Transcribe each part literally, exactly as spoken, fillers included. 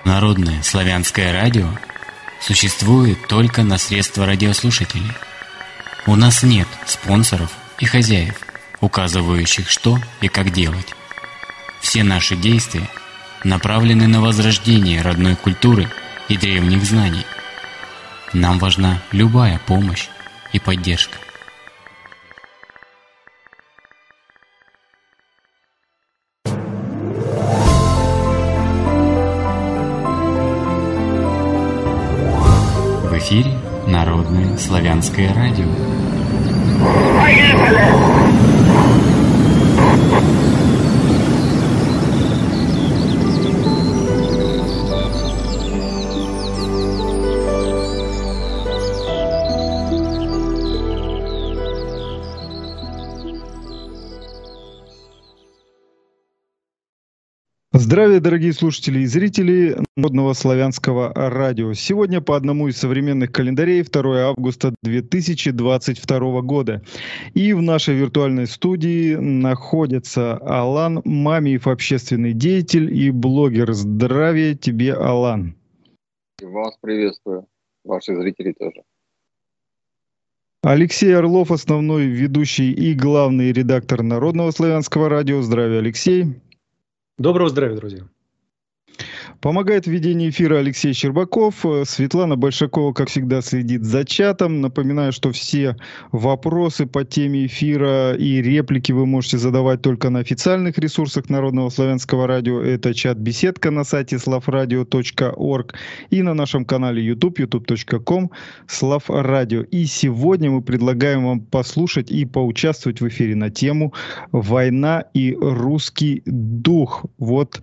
Народное славянское радио существует только на средства радиослушателей. У нас нет спонсоров и хозяев, указывающих, что и как делать. Все наши действия направлены на возрождение родной культуры и древних знаний. Нам важна любая помощь и поддержка. В эфире Народное славянское радио. Здравия, дорогие слушатели и зрители Народного славянского радио. Сегодня по одному из современных календарей второе августа две тысячи двадцать второго года. И в нашей виртуальной студии находится Алан Мамиев, общественный деятель и блогер. Здравия тебе, Алан. Вас приветствую, ваши зрители тоже. Алексей Орлов, основной ведущий и главный редактор Народного славянского радио. Здравия, Алексей. Доброго здравия, друзья. Помогает в ведении эфира Алексей Щербаков. Светлана Большакова, как всегда, следит за чатом. Напоминаю, что все вопросы по теме эфира и реплики вы можете задавать только на официальных ресурсах Народного славянского радио. Это чат-беседка на сайте славрадио точка орг и на нашем канале YouTube, ютуб точка ком славрадио. И сегодня мы предлагаем вам послушать и поучаствовать в эфире на тему «Война и русский дух». Вот.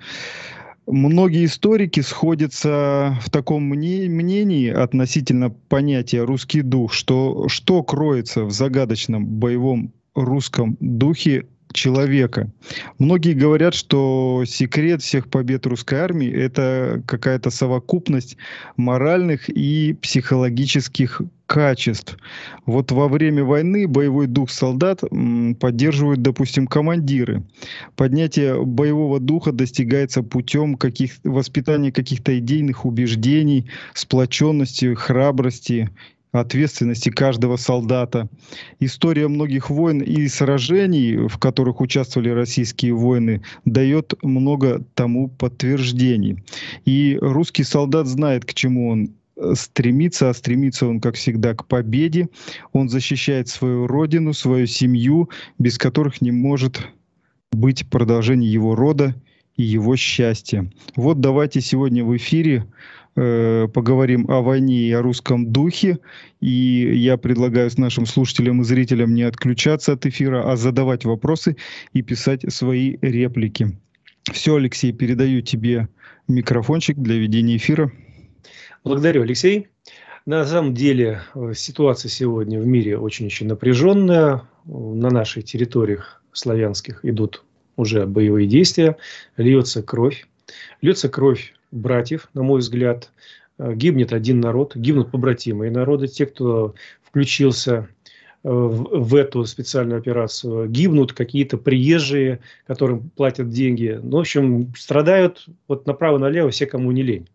Многие историки сходятся в таком мнении относительно понятия «русский дух», что, что кроется в загадочном боевом русском духе человека. Многие говорят, что секрет всех побед русской армии — это какая-то совокупность моральных и психологических качеств. Вот во время войны боевой дух солдат м, поддерживают, допустим, командиры. Поднятие боевого духа достигается путем каких, воспитания каких-то идейных убеждений, сплоченности, храбрости, ответственности каждого солдата. История многих войн и сражений, в которых участвовали российские воины, дает много тому подтверждений. И русский солдат знает, к чему он стремится, а стремится он, как всегда, к победе. Он защищает свою родину, свою семью, без которых не может быть продолжение его рода и его счастья. Вот давайте сегодня в эфире э, поговорим о войне и о русском духе. И я предлагаю с нашим слушателям и зрителям не отключаться от эфира, а задавать вопросы и писать свои реплики. Все, Алексей, передаю тебе микрофончик для ведения эфира. Благодарю, Алексей. На самом деле ситуация сегодня в мире очень-очень напряженная. На наших территориях славянских идут уже боевые действия. Льется кровь. Льется кровь братьев, на мой взгляд. Гибнет один народ, гибнут побратимые народы. Те, кто включился в, в эту специальную операцию, гибнут какие-то приезжие, которым платят деньги. Ну, в общем, страдают вот направо-налево все, кому не лень.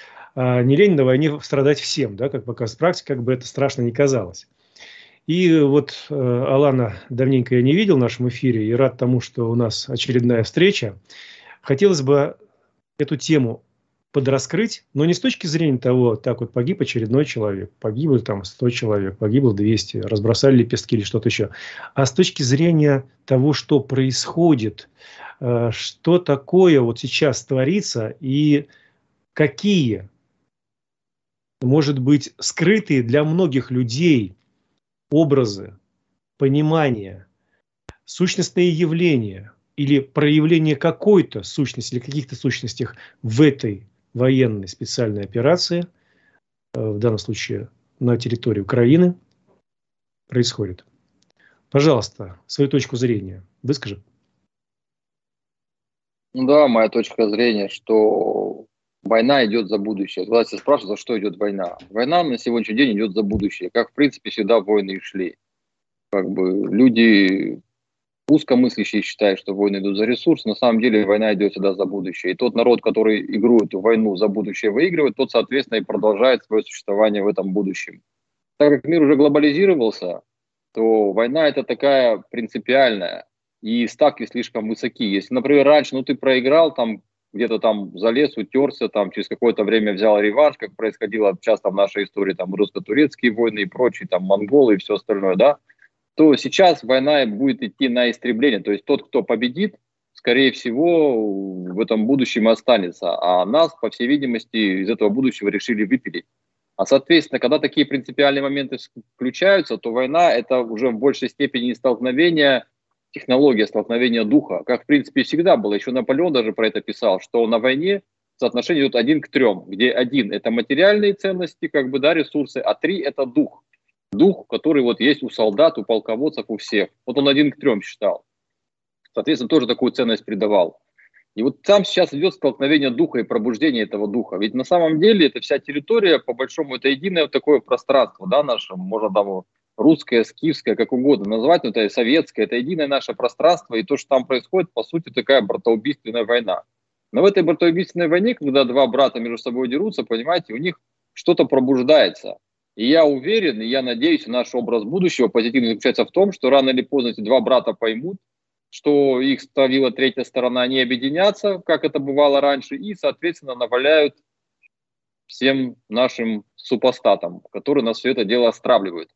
А не лень на войне страдать всем, да, как показывает практика, как бы это страшно ни казалось. И вот э, Алана давненько я не видел в нашем эфире, и рад тому, что у нас очередная встреча. Хотелось бы эту тему подраскрыть, но не с точки зрения того, так вот погиб очередной человек, погибло там сто человек, погибло двести, разбросали лепестки или что-то еще, а с точки зрения того, что происходит, э, что такое вот сейчас творится и какие, может быть, скрытые для многих людей образы, понимания, сущностные явления или проявление какой-то сущности или каких-то сущностях в этой военной специальной операции, в данном случае на территории Украины, происходит. Пожалуйста, свою точку зрения выскажи. Да, моя точка зрения, что война идет за будущее. Когда все спрашивают, за что идет война. Война на сегодняшний день идет за будущее. Как, в принципе, всегда войны и шли. Как бы люди узкомыслящие считают, что войны идут за ресурсы, на самом деле война идет всегда за будущее. И тот народ, который игрует в войну за будущее, выигрывает, тот, соответственно, и продолжает свое существование в этом будущем. Так как мир уже глобализировался, то война это такая принципиальная, и ставки слишком высоки. Если, например, раньше ну, ты проиграл, там где-то там залез, утерся, там через какое-то время взял реванш, как происходило часто в нашей истории, там русско-турецкие войны и прочие, там монголы и все остальное, да, то сейчас война будет идти на истребление. То есть тот, кто победит, скорее всего, в этом будущем останется. А нас, по всей видимости, из этого будущего решили выпилить. А, соответственно, когда такие принципиальные моменты включаются, то война – это уже в большей степени не столкновение, технология столкновения духа. Как, в принципе, всегда было. Еще Наполеон даже про это писал, что на войне соотношение идет один к трем, где один – это материальные ценности, как бы, да, ресурсы, а три – это дух. Дух, который вот есть у солдат, у полководцев, у всех. Вот он один к трем считал. Соответственно, тоже такую ценность придавал. И вот там сейчас идет столкновение духа и пробуждение этого духа. Ведь на самом деле эта вся территория, по большому, это единое вот такое пространство, да, наше, можно там русское, скифское, как угодно назвать, но это и советское, это единое наше пространство. И то, что там происходит, по сути, такая братоубийственная война. Но в этой братоубийственной войне, когда два брата между собой дерутся, понимаете, у них что-то пробуждается. И я уверен, и я надеюсь, наш образ будущего позитивно заключается в том, что рано или поздно эти два брата поймут, что их ставила третья сторона, они объединятся, как это бывало раньше, и, соответственно, наваляют всем нашим супостатам, которые нас все это дело остравливают.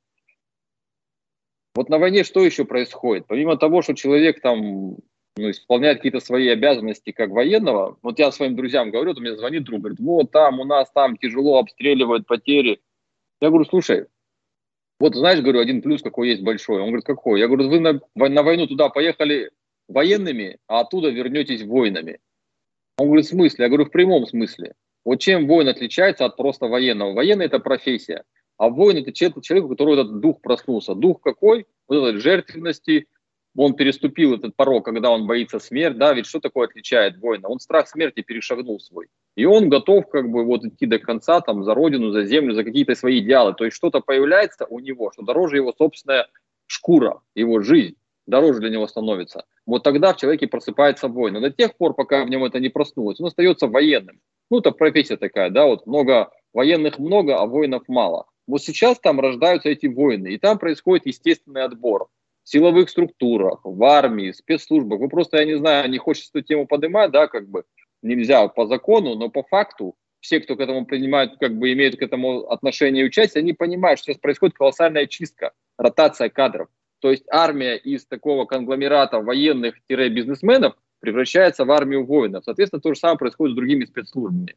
Вот на войне что еще происходит? Помимо того, что человек там ну, исполняет какие-то свои обязанности как военного, вот я своим друзьям говорю, вот у меня звонит друг, говорит, вот там у нас там тяжело обстреливают, потери. Я говорю, слушай, вот знаешь, говорю, один плюс какой есть большой. Он говорит, какой? Я говорю, вы на, на войну туда поехали военными, а оттуда вернетесь воинами. Он говорит, в смысле? Я говорю, в прямом смысле. Вот чем воин отличается от просто военного? Военный – это профессия, а воин – это человек, у которого этот дух проснулся. Дух какой? Вот этой жертвенности. Он переступил этот порог, когда он боится смерти, да, ведь что такое отличает воина? Он страх смерти перешагнул свой. И он готов как бы вот идти до конца, там, за родину, за землю, за какие-то свои идеалы. То есть что-то появляется у него, что дороже его собственная шкура, его жизнь, дороже для него становится. Вот тогда в человеке просыпается воин. Но до тех пор, пока в нем это не проснулось, он остается военным. Ну, это профессия такая, да, вот много, военных много, а воинов мало. Вот сейчас там рождаются эти воины, и там происходит естественный отбор. В силовых структурах, в армии, в спецслужбах. Вы просто, я не знаю, не хочется эту тему поднимать, да, как бы нельзя по закону, но по факту все, кто к этому принимают, как бы имеют к этому отношение и участие, они понимают, что сейчас происходит колоссальная чистка, ротация кадров. То есть армия из такого конгломерата военных-бизнесменов превращается в армию воинов. Соответственно, то же самое происходит с другими спецслужбами.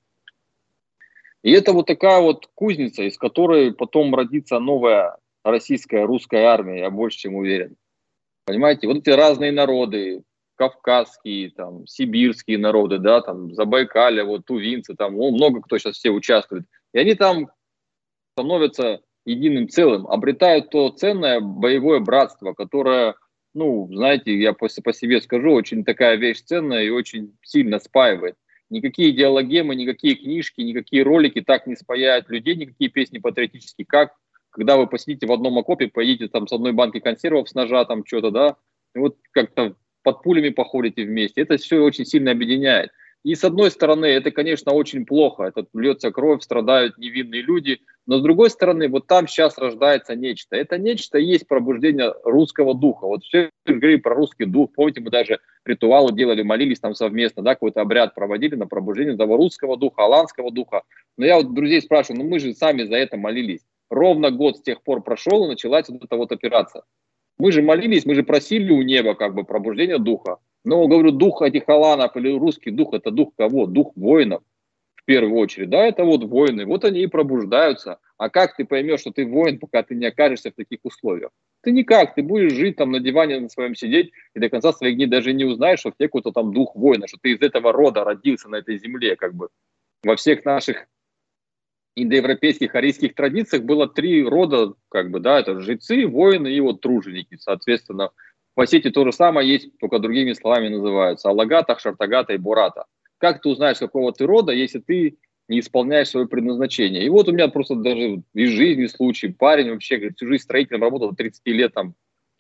И это вот такая вот кузница, из которой потом родится новая российская, русская армия, я больше чем уверен. Понимаете, вот эти разные народы, кавказские, там, сибирские народы, да, там, Забайкалье, вот, тувинцы, там, ну, много кто сейчас все участвует. И они там становятся единым целым, обретают то ценное боевое братство, которое, ну, знаете, я по, по себе скажу, очень такая вещь ценная и очень сильно спаивает. Никакие идеологемы, никакие книжки, никакие ролики так не спаяют людей, никакие песни патриотические, как когда вы посидите в одном окопе, поедете там с одной банкой консервов с ножа, там что-то, да, и вот как-то под пулями походите вместе. Это все очень сильно объединяет. И с одной стороны, это, конечно, очень плохо. Это льется кровь, страдают невинные люди. Но с другой стороны, вот там сейчас рождается нечто. Это нечто и есть пробуждение русского духа. Вот все говорили про русский дух. Помните, мы даже ритуалы делали, молились там совместно, да, какой-то обряд проводили на пробуждение того русского духа, аланского духа. Но я вот друзей спрашиваю, ну мы же сами за это молились. Ровно год с тех пор прошел, и началась вот эта вот операция. Мы же молились, мы же просили у неба как бы пробуждения духа. Но, говорю, дух этих аланов или русский дух, это дух кого? Дух воинов в первую очередь. Да, это вот воины, вот они и пробуждаются. А как ты поймешь, что ты воин, пока ты не окажешься в таких условиях? Ты никак, ты будешь жить там на диване на своем сидеть, и до конца своих дней даже не узнаешь, что в тебе какой-то там дух воина, что ты из этого рода родился на этой земле, как бы. Во всех наших индоевропейских, арийских традициях было три рода, как бы, да, это жрецы, воины и вот труженики, соответственно. В Осетии то же самое есть, только другими словами называются. Алагата, Шартагата и Бурата. Как ты узнаешь, какого ты рода, если ты не исполняешь свое предназначение? И вот у меня просто даже из жизни случай. Парень вообще, говорит, всю жизнь строителем работал, тридцать лет там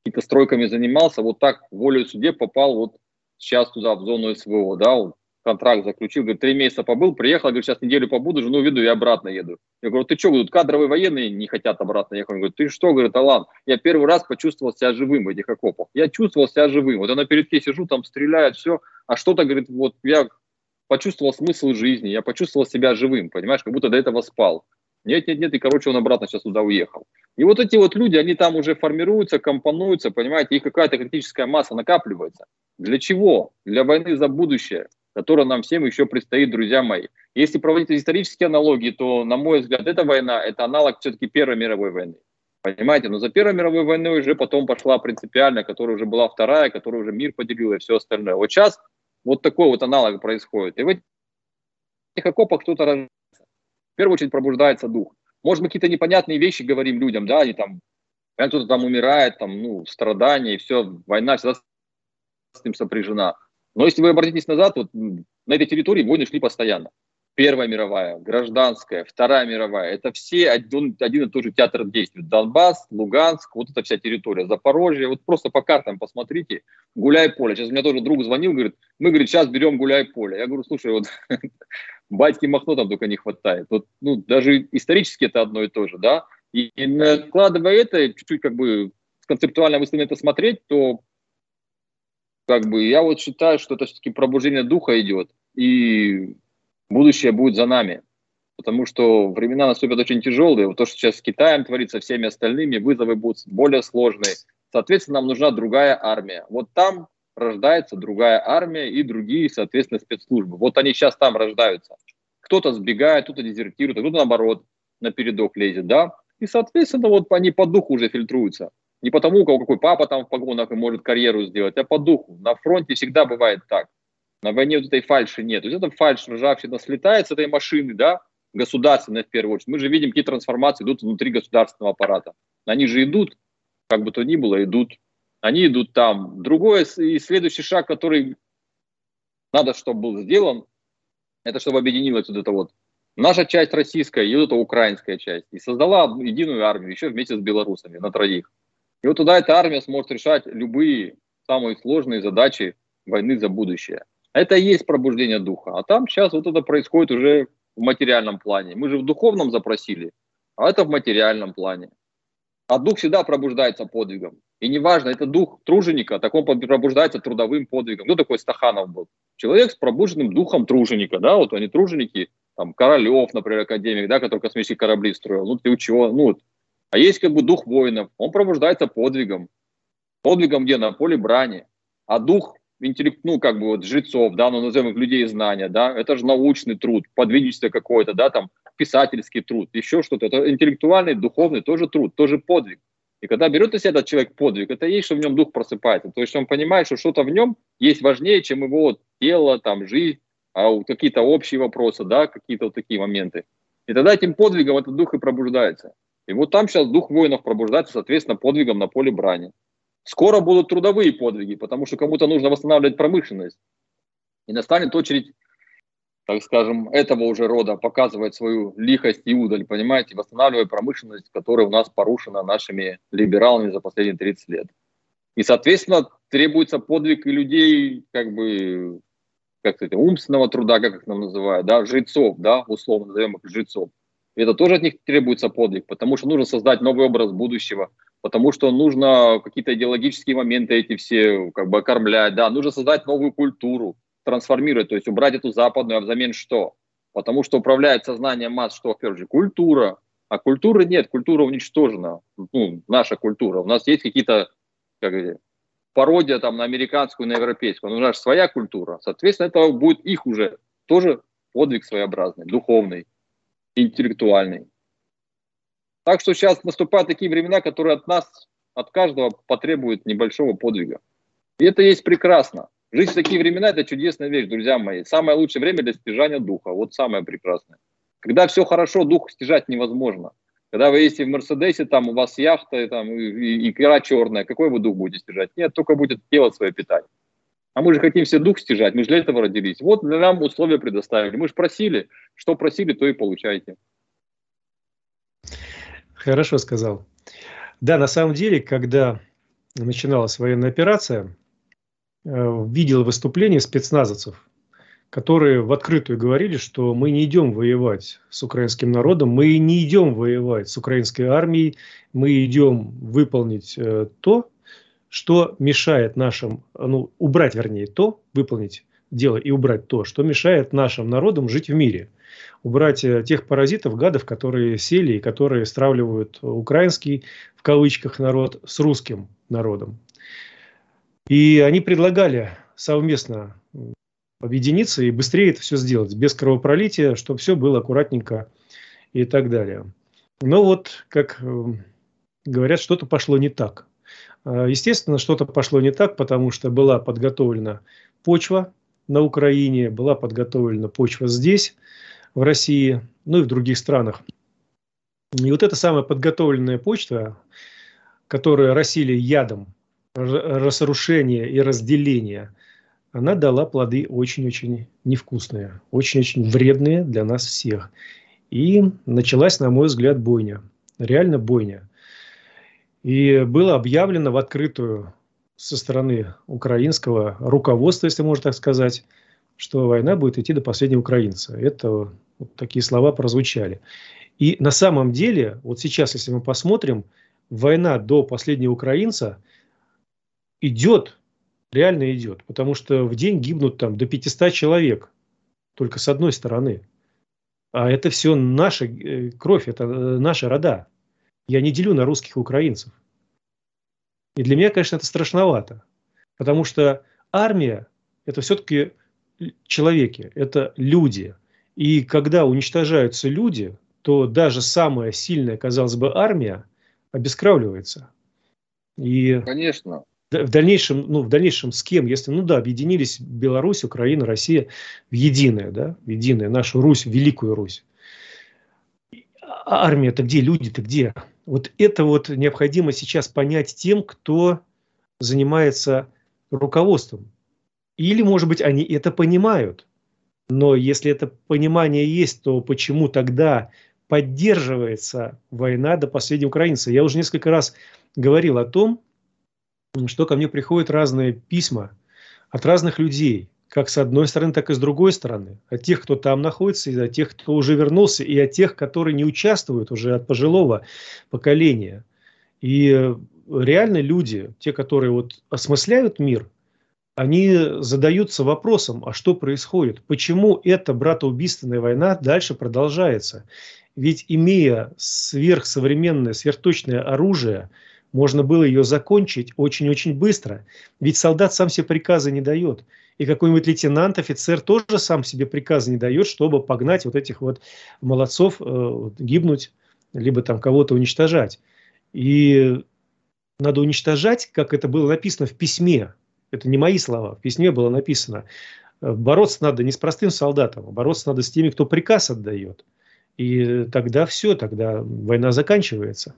какими-то стройками занимался, вот так волею судеб попал вот сейчас туда, в зону СВО, да, он контракт заключил, говорит, три месяца побыл, приехал, говорит, сейчас неделю побуду, жену веду и обратно еду. Я говорю, ты что, тут кадровые военные не хотят обратно ехать? Он говорит, ты что, говорит, Алан, я первый раз почувствовал себя живым в этих окопах. Я чувствовал себя живым. Вот я на передке сижу, там стреляют, все, а что-то, говорит, вот я почувствовал смысл жизни, я почувствовал себя живым, понимаешь, как будто до этого спал. Нет, нет, нет, и, короче, он обратно сейчас туда уехал. И вот эти вот люди, они там уже формируются, компонуются, понимаете, их какая-то критическая масса накапливается. Для чего? Для войны за будущее, которая нам всем еще предстоит, друзья мои. Если проводить исторические аналогии, то, на мой взгляд, эта война, это аналог все-таки Первой мировой войны. Понимаете, но за Первой мировой войной уже потом пошла принципиальная, которая уже была вторая, которую уже мир поделил и все остальное. Вот сейчас вот такой вот аналог происходит. И в этих окопах кто-то рождается. В первую очередь пробуждается дух. Может, мы какие-то непонятные вещи говорим людям, да, они там, кто-то там умирает, там, ну, страдания, и все, война всегда с этим сопряжена. Но если вы обратитесь назад, вот на этой территории войны шли постоянно. Первая мировая, гражданская, Вторая мировая, это все один, один и тот же театр действий. Донбасс, Луганск, вот эта вся территория, Запорожье, вот просто по картам посмотрите, Гуляй-Поле. Сейчас у меня тоже друг звонил, говорит, мы, говорит, сейчас берем Гуляй-Поле. Я говорю, слушай, вот батьки Махно там только не хватает. Вот, ну, даже исторически это одно и то же, да. И, и накладывая это, чуть-чуть как бы концептуально, если на это смотреть, то как бы я вот считаю, что это все-таки пробуждение духа идет. И будущее будет за нами, потому что времена наступят очень тяжелые. Вот то, что сейчас с Китаем творится, всеми остальными, вызовы будут более сложные. Соответственно, нам нужна другая армия. Вот там рождается другая армия и другие, соответственно, спецслужбы. Вот они сейчас там рождаются. Кто-то сбегает, кто-то дезертирует, а кто-то, наоборот, на передок лезет, да? И, соответственно, вот они по духу уже фильтруются. Не потому, у кого какой папа там в погонах и может карьеру сделать, а по духу. На фронте всегда бывает так. На войне вот этой фальши нет. То есть эта фальшь ржавчина слетает с этой машины, да, государственной в первую очередь. Мы же видим, какие трансформации идут внутри государственного аппарата. Они же идут, как бы то ни было, идут. Они идут там. Другой и следующий шаг, который надо, чтобы был сделан, это чтобы объединилась вот эта вот наша часть российская и вот эта украинская часть. И создала единую армию, еще вместе с белорусами, на троих. И вот туда эта армия сможет решать любые самые сложные задачи войны за будущее. Это и есть пробуждение духа. А там сейчас вот это происходит уже в материальном плане. Мы же в духовном запросили, а это в материальном плане. А дух всегда пробуждается подвигом. И неважно, это дух труженика, так он пробуждается трудовым подвигом. Кто такой Стаханов был? Человек с пробужденным духом труженика. Да? Вот они труженики, там Королев, например, академик, да, который космические корабли строил. Ну ты чего? Ну, вот. А есть как бы дух воинов. Он пробуждается подвигом. Подвигом где? На поле брани. А дух интеллект, ну, как бы вот жрецов, да, ну, назовем их людей знания, да, это же научный труд, подвижничество какое-то, да, там, писательский труд, еще что-то, это интеллектуальный, духовный тоже труд, тоже подвиг. И когда берет из себя этот человек подвиг, это есть, что в нем дух просыпается, то есть он понимает, что что-то в нем есть важнее, чем его вот тело, там, жизнь, а какие-то общие вопросы, да, какие-то вот такие моменты. И тогда этим подвигом этот дух и пробуждается. И вот там сейчас дух воинов пробуждается, соответственно, подвигом на поле брани. Скоро будут трудовые подвиги, потому что кому-то нужно восстанавливать промышленность. И настанет очередь, так скажем, этого уже рода показывать свою лихость и удаль, понимаете, восстанавливая промышленность, которая у нас порушена нашими либералами за последние тридцать лет. И, соответственно, требуется подвиг и людей, как бы, как сказать, умственного труда, как их нам называют, да, жрецов, да, условно назовем их жрецов. И это тоже от них требуется подвиг, потому что нужно создать новый образ будущего, потому что нужно какие-то идеологические моменты эти все как бы окормлять, да, нужно создать новую культуру, трансформировать, то есть убрать эту западную, а взамен что? Потому что управляет сознанием масс, что, в первую очередь, культура, а культуры нет, культура уничтожена, ну, наша культура, у нас есть какие-то, как говорить, пародия там на американскую, на европейскую, нужна же своя культура, соответственно, это будет их уже тоже подвиг своеобразный, духовный, интеллектуальный. Так что сейчас наступают такие времена, которые от нас, от каждого потребуют небольшого подвига. И это есть прекрасно. Жить в такие времена – это чудесная вещь, друзья мои. Самое лучшее время для стяжания духа. Вот самое прекрасное. Когда все хорошо, дух стяжать невозможно. Когда вы ездите в Мерседесе, там у вас яхта, там, и, и икра черная, какой вы дух будете стяжать? Нет, только будет тело свое питать. А мы же хотим все дух стяжать, мы же для этого родились. Вот нам условия предоставили. Мы же просили, что просили, то и получаете. Хорошо сказал. Да, на самом деле, когда начиналась военная операция, видел выступления спецназовцев, которые в открытую говорили, что мы не идем воевать с украинским народом, мы не идем воевать с украинской армией, мы идем выполнить то, что мешает нашим, ну, убрать, вернее, то, выполнить дело и убрать то, что мешает нашим народам жить в мире. Убрать тех паразитов, гадов, которые сели и которые стравливают украинский, в кавычках, народ с русским народом. И они предлагали совместно объединиться и быстрее это все сделать, без кровопролития, чтобы все было аккуратненько и так далее. Но вот, как говорят, что-то пошло не так. Естественно, что-то пошло не так, потому что была подготовлена почва на Украине, была подготовлена почва здесь, в России, ну и в других странах. И вот эта самая подготовленная почва, которая росили ядом разрушения и разделения, она дала плоды очень-очень невкусные, очень-очень вредные для нас всех. И началась, на мой взгляд, бойня. Реально бойня. И было объявлено в открытую со стороны украинского руководства, если можно так сказать, что война будет идти до последнего украинца. Это вот такие слова прозвучали. И на самом деле, вот сейчас, если мы посмотрим, война до последнего украинца идет, реально идет. Потому что в день гибнут там до пятисот человек только с одной стороны. А это все наша кровь, это наши рода. Я не делю на русских и украинцев. И для меня, конечно, это страшновато. Потому что армия – это все-таки человеки, это люди. И когда уничтожаются люди, то даже самая сильная, казалось бы, армия обескровливается. И Конечно. В дальнейшем, ну, в дальнейшем с кем, если, ну да, объединились Беларусь, Украина, Россия в единое, да, в единое, нашу Русь, Великую Русь. А армия-то где, люди-то где? Вот это вот необходимо сейчас понять тем, кто занимается руководством. Или, может быть, они это понимают. Но если это понимание есть, то почему тогда поддерживается война до последнего украинца? Я уже несколько раз говорил о том, что ко мне приходят разные письма от разных людей, как с одной стороны, так и с другой стороны. От тех, кто там находится, и от тех, кто уже вернулся, и от тех, которые не участвуют уже от пожилого поколения. И реально люди, те, которые вот осмысляют мир, они задаются вопросом, а что происходит? Почему эта братоубийственная война дальше продолжается? Ведь имея сверхсовременное, сверхточное оружие, можно было ее закончить очень-очень быстро. Ведь солдат сам себе приказы не дает. И какой-нибудь лейтенант, офицер тоже сам себе приказы не дает, чтобы погнать вот этих вот молодцов э, гибнуть, либо там кого-то уничтожать. И надо уничтожать, как это было написано в письме. Это не мои слова. В письме было написано. Бороться надо не с простым солдатом, а бороться надо с теми, кто приказ отдает. И тогда все, тогда война заканчивается.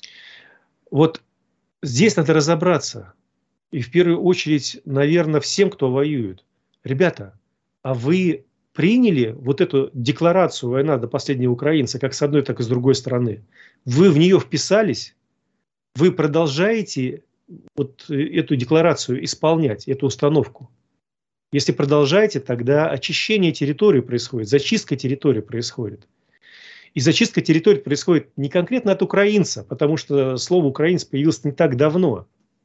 Вот здесь надо разобраться. И в первую очередь, наверное, всем, кто воюет. Ребята, а вы приняли вот эту декларацию «Война до последнего украинца» как с одной, так и с другой стороны? Вы в нее вписались? Вы продолжаете вот эту декларацию исполнять, эту установку? Если продолжаете, тогда очищение территории происходит, зачистка территории происходит. И зачистка территории происходит не конкретно от украинца, потому что слово «украинец» появилось не так давно,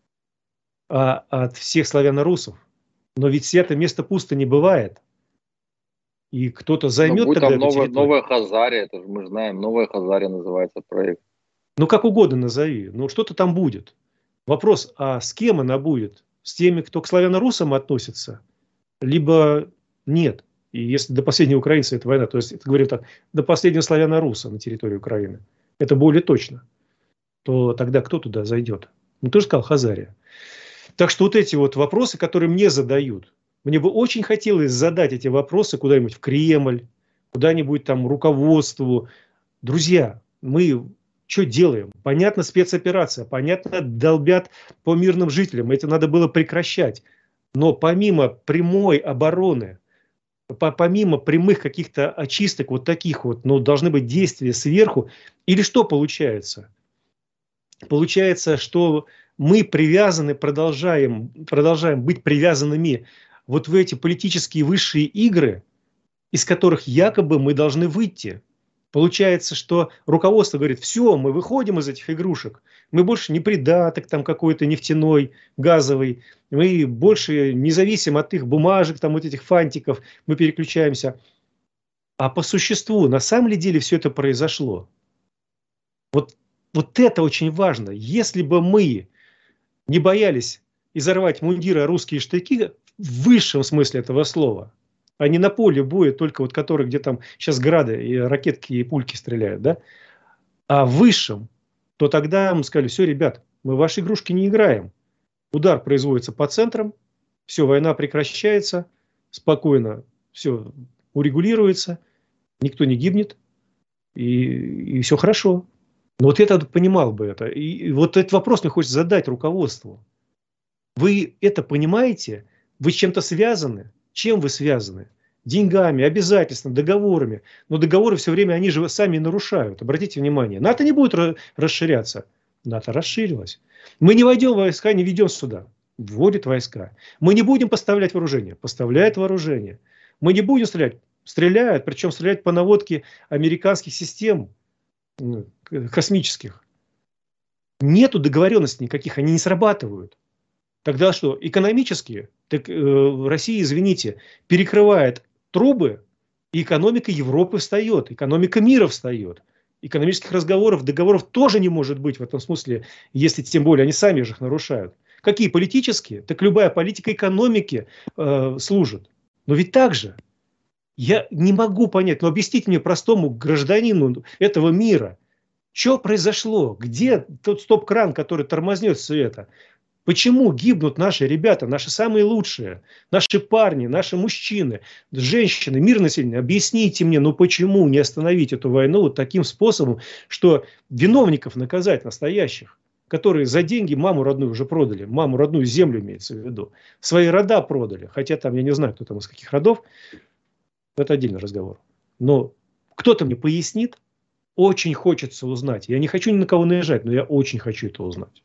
а от всех славяно-русов. Но ведь свято место пусто не бывает. И кто-то займет тогда эту новая, территорию. Новая Хазария, это же мы знаем, Новая Хазария называется проект. Ну, как угодно назови, но что-то там будет. Вопрос, а с кем она будет? С теми, кто к славяно-русам относится? Либо нет. И если до последнего украинца это война, то есть, это говорим так, до последнего славяно-руса на территории Украины, это более точно, то тогда кто туда зайдет? Ну, ты же сказал, Хазария. Так что вот эти вот вопросы, которые мне задают, мне бы очень хотелось задать эти вопросы куда-нибудь в Кремль, куда-нибудь там руководству. Друзья, мы что делаем? Понятно, спецоперация, понятно, долбят по мирным жителям, это надо было прекращать. Но помимо прямой обороны, помимо прямых каких-то очисток вот таких вот, ну, должны быть действия сверху. Или что получается? Получается, что мы привязаны, продолжаем, продолжаем быть привязанными вот в эти политические высшие игры, из которых якобы мы должны выйти. Получается, что руководство говорит: все, мы выходим из этих игрушек, мы больше не придаток там какой-то нефтяной, газовый, мы больше не зависим от их бумажек, там вот этих фантиков, мы переключаемся. А по существу, на самом ли деле все это произошло? Вот, вот это очень важно. Если бы мы не боялись изорвать мундиры, русские штыки в высшем смысле этого слова, а не на поле боя, только вот который, где там сейчас грады и ракетки и пульки стреляют, да, а в высшем, то тогда мы сказали: все, ребят, мы в ваши игрушки не играем. Удар производится по центрам, все, война прекращается, спокойно все урегулируется, никто не гибнет, и, и все хорошо. Но вот я понимал бы это. И, и вот этот вопрос мне хочется задать руководству. Вы это понимаете? Вы с чем-то связаны? Чем вы связаны? Деньгами, обязательствами, договорами. Но договоры все время, они же сами нарушают. Обратите внимание. НАТО не будет расширяться. НАТО расширилось. Мы не войдем в войска, не ведем сюда. Вводит войска. Мы не будем поставлять вооружение. Поставляет вооружение. Мы не будем стрелять. Стреляют. Причем стреляют по наводке американских систем космических. Нету договоренностей никаких. Они не срабатывают. Тогда что? Экономически? Так э, Россия, извините, перекрывает трубы, и экономика Европы встает, экономика мира встает. Экономических разговоров, договоров тоже не может быть в этом смысле, если тем более они сами же их нарушают. Какие политические? Так любая политика экономики э, служит. Но ведь так же. Я не могу понять, но объясните мне, простому гражданину этого мира, что произошло? Где тот стоп-кран, который тормознет все это? Почему гибнут наши ребята, наши самые лучшие, наши парни, наши мужчины, женщины, мирное население? Объясните мне, ну почему не остановить эту войну вот таким способом, что виновников наказать настоящих, которые за деньги маму родную уже продали, маму родную землю имеется в виду, свои рода продали, хотя там я не знаю, кто там из каких родов, это отдельный разговор. Но кто-то мне пояснит, очень хочется узнать. Я не хочу ни на кого наезжать, но я очень хочу это узнать.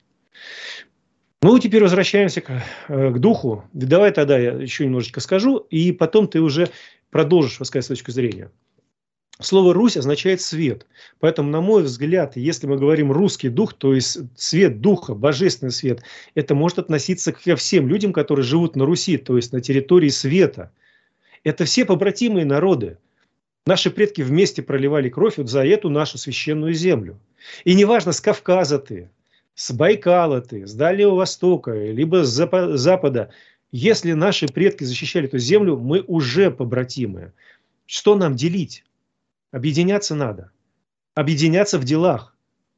Ну, теперь возвращаемся к, к духу. Давай тогда я еще немножечко скажу, и потом ты уже продолжишь высказать свою точку зрения. Слово «Русь» означает «свет». Поэтому, на мой взгляд, если мы говорим «русский дух», то есть свет духа, божественный свет, это может относиться ко всем людям, которые живут на Руси, то есть на территории света. Это все побратимые народы. Наши предки вместе проливали кровь вот за эту нашу священную землю. И неважно, с Кавказа ты, с Байкала ты, с Дальнего Востока, либо с Запада. Если наши предки защищали эту землю, мы уже побратимы. Что нам делить? Объединяться надо. Объединяться в делах.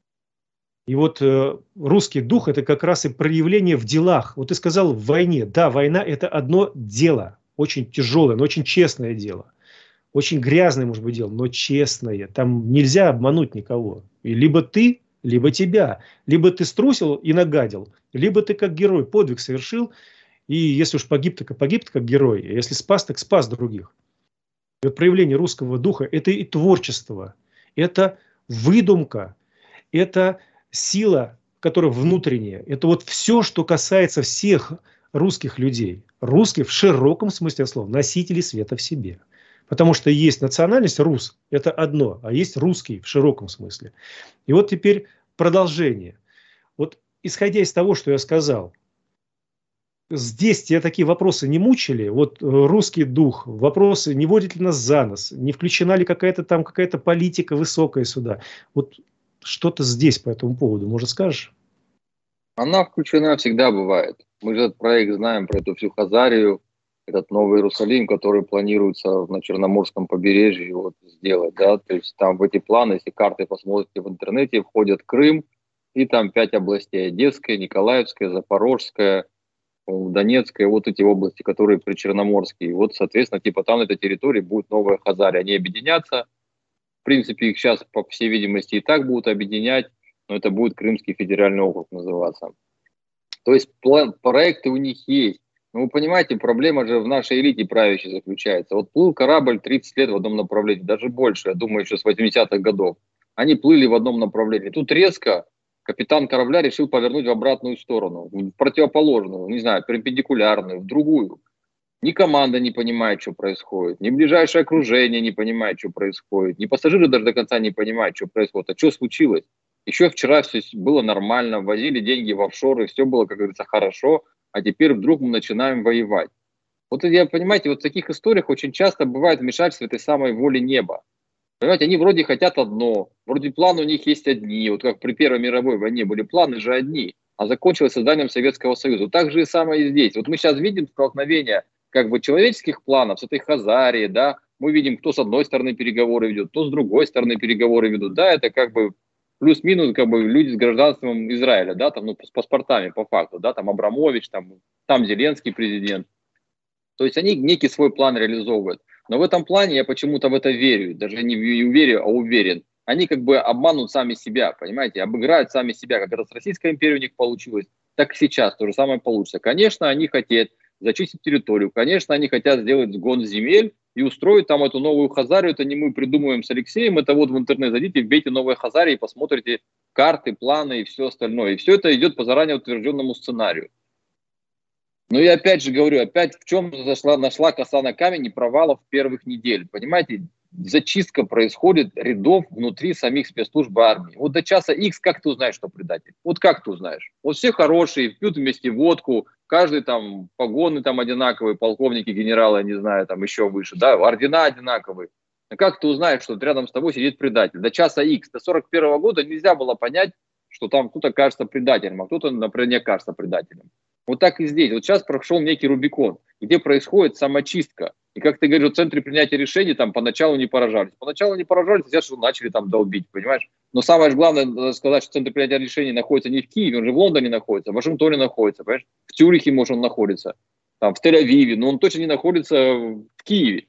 И вот э, русский дух – это как раз и проявление в делах. Вот ты сказал в войне. Да, война – это одно дело. Очень тяжелое, но очень честное дело. Очень грязное, может быть, дело, но честное. Там нельзя обмануть никого. И либо ты, либо тебя. Либо ты струсил и нагадил, либо ты как герой подвиг совершил. И если уж погиб, так и погиб как герой. А если спас, так спас других. И вот проявление русского духа – это и творчество, это выдумка, это сила, которая внутренняя. Это вот все, что касается всех русских людей. Русских в широком смысле слова, носители света в себе. Потому что есть национальность рус, это одно, а есть русский в широком смысле. И вот теперь продолжение. Вот исходя из того, что я сказал, здесь тебя такие вопросы не мучили? Вот русский дух, вопросы, не водит ли нас за нос, не включена ли какая-то там какая-то политика высокая сюда? Вот что-то здесь по этому поводу, может, скажешь? Она включена всегда бывает. Мы же этот проект знаем, про эту всю Хазарию, этот Новый Иерусалим, который планируется на Черноморском побережье вот, сделать. Да? То есть там в эти планы, если карты посмотрите в интернете, входят Крым, и там пять областей: Одесская, Николаевская, Запорожская, Донецкая, вот эти области, которые причерноморские. И вот, соответственно, типа там на этой территории будет Новая Хазария. Они объединятся. В принципе, их сейчас, по всей видимости, и так будут объединять, но это будет Крымский федеральный округ называться. То есть план, проекты у них есть. Но вы понимаете, проблема же в нашей элите правящей заключается. Вот плыл корабль тридцать лет в одном направлении, даже больше, я думаю, еще с восьмидесятых годов. Они плыли в одном направлении. Тут резко капитан корабля решил повернуть в обратную сторону, в противоположную, не знаю, перпендикулярную, в другую. Ни команда не понимает, что происходит, ни ближайшее окружение не понимает, что происходит, ни пассажиры даже до конца не понимают, что происходит. А что случилось? Еще вчера все было нормально, возили деньги в офшоры, все было, как говорится, хорошо, а теперь вдруг мы начинаем воевать. Вот я, понимаете, вот в таких историях очень часто бывает вмешательство этой самой воли неба. Понимаете, они вроде хотят одно, вроде планы у них есть одни, вот как при Первой мировой войне были планы же одни, а закончилось созданием Советского Союза. Так же и самое и здесь. Вот мы сейчас видим столкновение как бы человеческих планов с этой Хазарией, да, мы видим, кто с одной стороны переговоры ведет, кто с другой стороны переговоры ведут, да, это как бы плюс-минус как бы люди с гражданством Израиля, да, там, ну, с паспортами по факту, да, там Абрамович, там, там Зеленский президент. То есть они некий свой план реализовывают. Но в этом плане я почему-то в это верю, даже не верю, а уверен. Они как бы обманут сами себя, понимаете, обыграют сами себя. Как это с Российской империей у них получилось, так и сейчас то же самое получится. Конечно, они хотят зачистить территорию, конечно, они хотят сделать сгон земель и устроить там эту новую Хазарию. Это не мы придумываем с Алексеем, это вот в интернет зайдите, вбейте новые Хазарии, посмотрите карты, планы и все остальное. И все это идет по заранее утвержденному сценарию. Но я опять же говорю, опять в чем зашла, нашла коса на камень и провалов первых недель. Понимаете, зачистка происходит рядов внутри самих спецслужб армии. Вот до часа X как ты узнаешь, что предатель? Вот как ты узнаешь? Вот все хорошие, пьют вместе водку, каждый там погоны там одинаковые, полковники, генералы, я не знаю, там еще выше, да, ордена одинаковые. А как ты узнаешь, что рядом с тобой сидит предатель? До часа X, до сорок первого года нельзя было понять, что там кто-то кажется предателем, а кто-то, например, не кажется предателем. Вот так и здесь. Вот сейчас прошел некий Рубикон, где происходит самочистка. И как ты говоришь, в центре принятия решений там поначалу не поражались. Поначалу не поражались, сейчас что начали там долбить, понимаешь? Но самое же главное, надо сказать, что центр принятия решений находится не в Киеве, он же в Лондоне находится, в Вашингтоне находится, понимаешь? В Цюрихе, может, он находится, там, в Тель-Авиве, но он точно не находится в Киеве.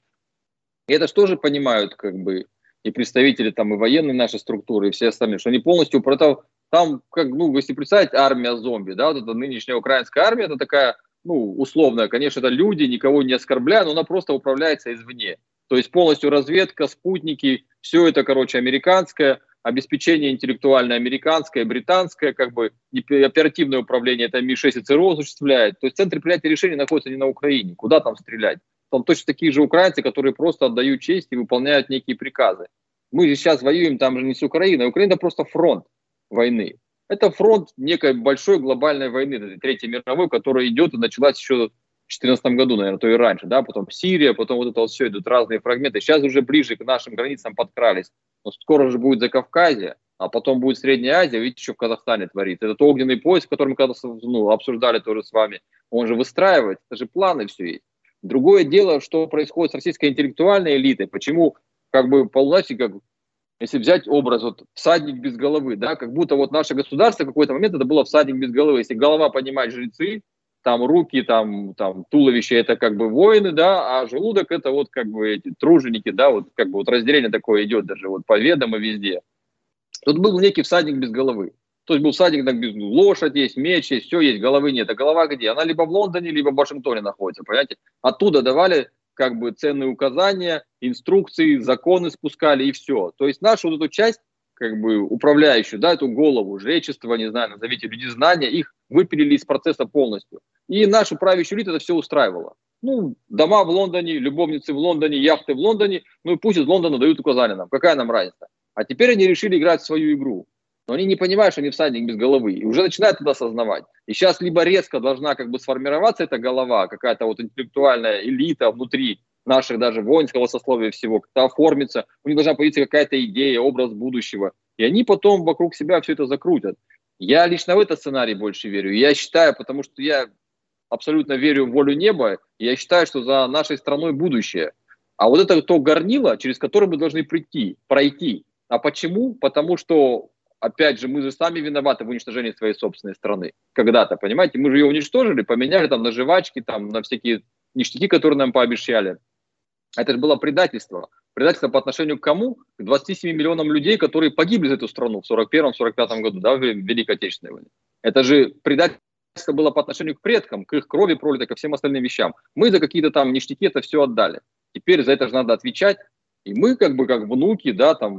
И это же тоже понимают, как бы, и представители там, и военной нашей структуры, и все остальные, что они полностью про это. Там, как, ну, если представить, армия зомби, да, вот эта нынешняя украинская армия, это такая, ну, условная, конечно, это люди, никого не оскорбляя, но она просто управляется извне. То есть полностью разведка, спутники, все это, короче, американское, обеспечение интеллектуальное американское, британское, как бы оперативное управление, это Ми шесть и ЦРУ осуществляет. То есть центр принятия решений находится не на Украине, куда там стрелять? Там точно такие же украинцы, которые просто отдают честь и выполняют некие приказы. Мы же сейчас воюем там же не с Украиной, Украина просто фронт войны. Это фронт некой большой глобальной войны, Третьей мировой, которая идет и началась еще в две тысячи четырнадцатом году, наверное, то и раньше, да, потом Сирия, потом вот это вот все, идут разные фрагменты. Сейчас уже ближе к нашим границам подкрались, но скоро же будет Закавказье, а потом будет Средняя Азия, видите, что в Казахстане творится. Этот огненный пояс, который мы когда-то ну, обсуждали тоже с вами, он же выстраивается, это же планы все есть. Другое дело, что происходит с российской интеллектуальной элитой, почему как бы полностью как если взять образ, вот всадник без головы, да, как будто вот наше государство в какой-то момент это было всадник без головы. Если голова понимает жрецы, там руки, там, там туловище это как бы воины, да, а желудок это вот как бы эти труженики, да, вот как бы вот разделение такое идет даже вот по ведам и везде. Тут был некий всадник без головы. То есть был всадник, так, без лошадь есть, меч есть, все есть, головы нет. А голова где? Она либо в Лондоне, либо в Вашингтоне находится, понимаете? Оттуда давали как бы ценные указания, инструкции, законы спускали и все. То есть нашу вот эту часть, как бы управляющую, да, эту голову, жречество, не знаю, назовите, люди знания, их выпилили из процесса полностью. И нашу правящую элиту это все устраивало. Ну, дома в Лондоне, любовницы в Лондоне, яхты в Лондоне, ну и пусть из Лондона дают указания нам, какая нам разница. А теперь они решили играть в свою игру. Но они не понимают, что они всадник без головы. И уже начинают это осознавать. И сейчас либо резко должна как бы сформироваться эта голова, какая-то вот интеллектуальная элита внутри наших даже воинского сословия всего, как-то оформится. У них должна появиться какая-то идея, образ будущего. И они потом вокруг себя все это закрутят. Я лично в этот сценарий больше верю. Я считаю, потому что я абсолютно верю в волю неба. И я считаю, что за нашей страной будущее. А вот это то горнило, через которое мы должны прийти, пройти. А почему? Потому что опять же, мы же сами виноваты в уничтожении своей собственной страны. Когда-то, понимаете, мы же ее уничтожили, поменяли там на жвачки, там, на всякие ништяки, которые нам пообещали. Это же было предательство. Предательство по отношению к кому? К двадцати семи миллионам людей, которые погибли за эту страну в сорок первом — сорок пятом году, да, в Великой Отечественной войне. Это же предательство было по отношению к предкам, к их крови пролитой, ко всем остальным вещам. Мы за какие-то там ништяки это все отдали. Теперь за это же надо отвечать. И мы как бы как внуки, да, там,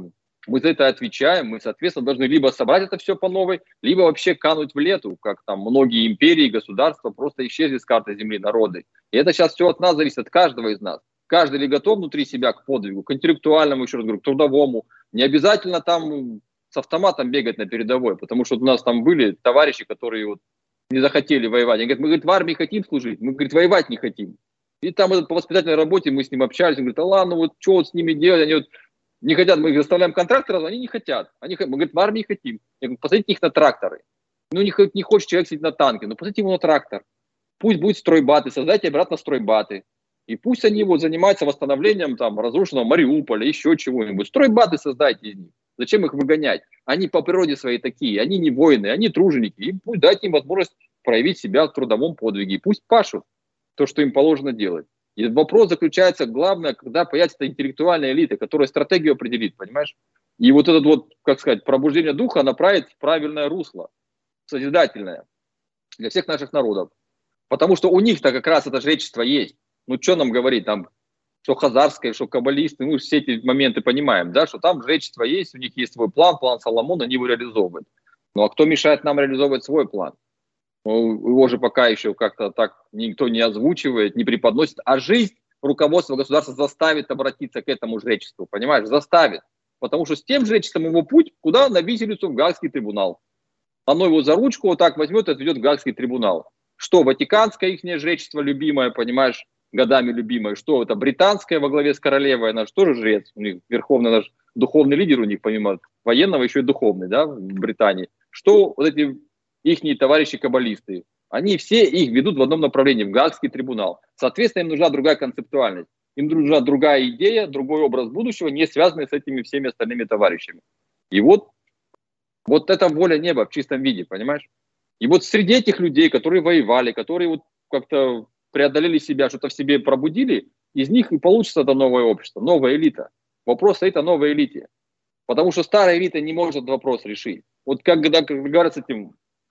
мы за это отвечаем, мы, соответственно, должны либо собрать это все по новой, либо вообще кануть в лету, как там многие империи, государства просто исчезли с карты земли, народы. И это сейчас все от нас зависит, от каждого из нас. Каждый ли готов внутри себя к подвигу, к интеллектуальному, еще раз говорю, к трудовому. Не обязательно там с автоматом бегать на передовой, потому что у нас там были товарищи, которые вот не захотели воевать. Они говорят, мы говорит, в армии хотим служить, мы говорит, воевать не хотим. И там по воспитательной работе мы с ним общались, он говорит, а ладно, вот что вот с ними делать, они вот не хотят, мы их заставляем контракты, они не хотят. Они, мы говорит, в армии хотим. Я говорю, посадите их на тракторы. Ну не, не хочет человек сидеть на танке, ну посадите его на трактор. Пусть будет стройбаты, создайте обратно стройбаты. И пусть они вот занимаются восстановлением там разрушенного Мариуполя, еще чего-нибудь. Стройбаты создайте из них. Зачем их выгонять? Они по природе своей такие, они не воины, они труженики. И пусть дайте им возможность проявить себя в трудовом подвиге. И пусть пашут то, что им положено делать. И вопрос заключается, главное, когда появится эта интеллектуальная элита, которая стратегию определит, понимаешь? И вот это вот, как сказать, пробуждение духа направит в правильное русло, созидательное для всех наших народов. Потому что у них-то как раз это жречество есть. Ну, что нам говорить, там, что хазарское, что каббалисты, ну, все эти моменты понимаем, да, что там жречество есть, у них есть свой план, план Соломона, они его реализовывают. Ну, а кто мешает нам реализовывать свой план? Ну, его же пока еще как-то так никто не озвучивает, не преподносит, а жизнь руководства государства заставит обратиться к этому жречеству, понимаешь, заставит. Потому что с тем жречеством его путь, куда? На виселицу в Гаагский трибунал. Оно его за ручку вот так возьмет и отведет в Гаагский трибунал. Что, ватиканское их жречество любимое, понимаешь, годами любимое, что это британское во главе с королевой, она же тоже жрец, у них верховный наш духовный лидер у них, помимо военного, еще и духовный, да, в Британии. Что вот эти ихние товарищи-каббалисты, они все их ведут в одном направлении, в Гаагский трибунал. Соответственно, им нужна другая концептуальность, им нужна другая идея, другой образ будущего, не связанный с этими всеми остальными товарищами. И вот, вот эта воля неба в чистом виде, понимаешь? И вот среди этих людей, которые воевали, которые вот как-то преодолели себя, что-то в себе пробудили, из них и получится это новое общество, новая элита. Вопрос стоит о новой элите. Потому что старая элита не может этот вопрос решить. Вот как, когда, как говорят с, этим,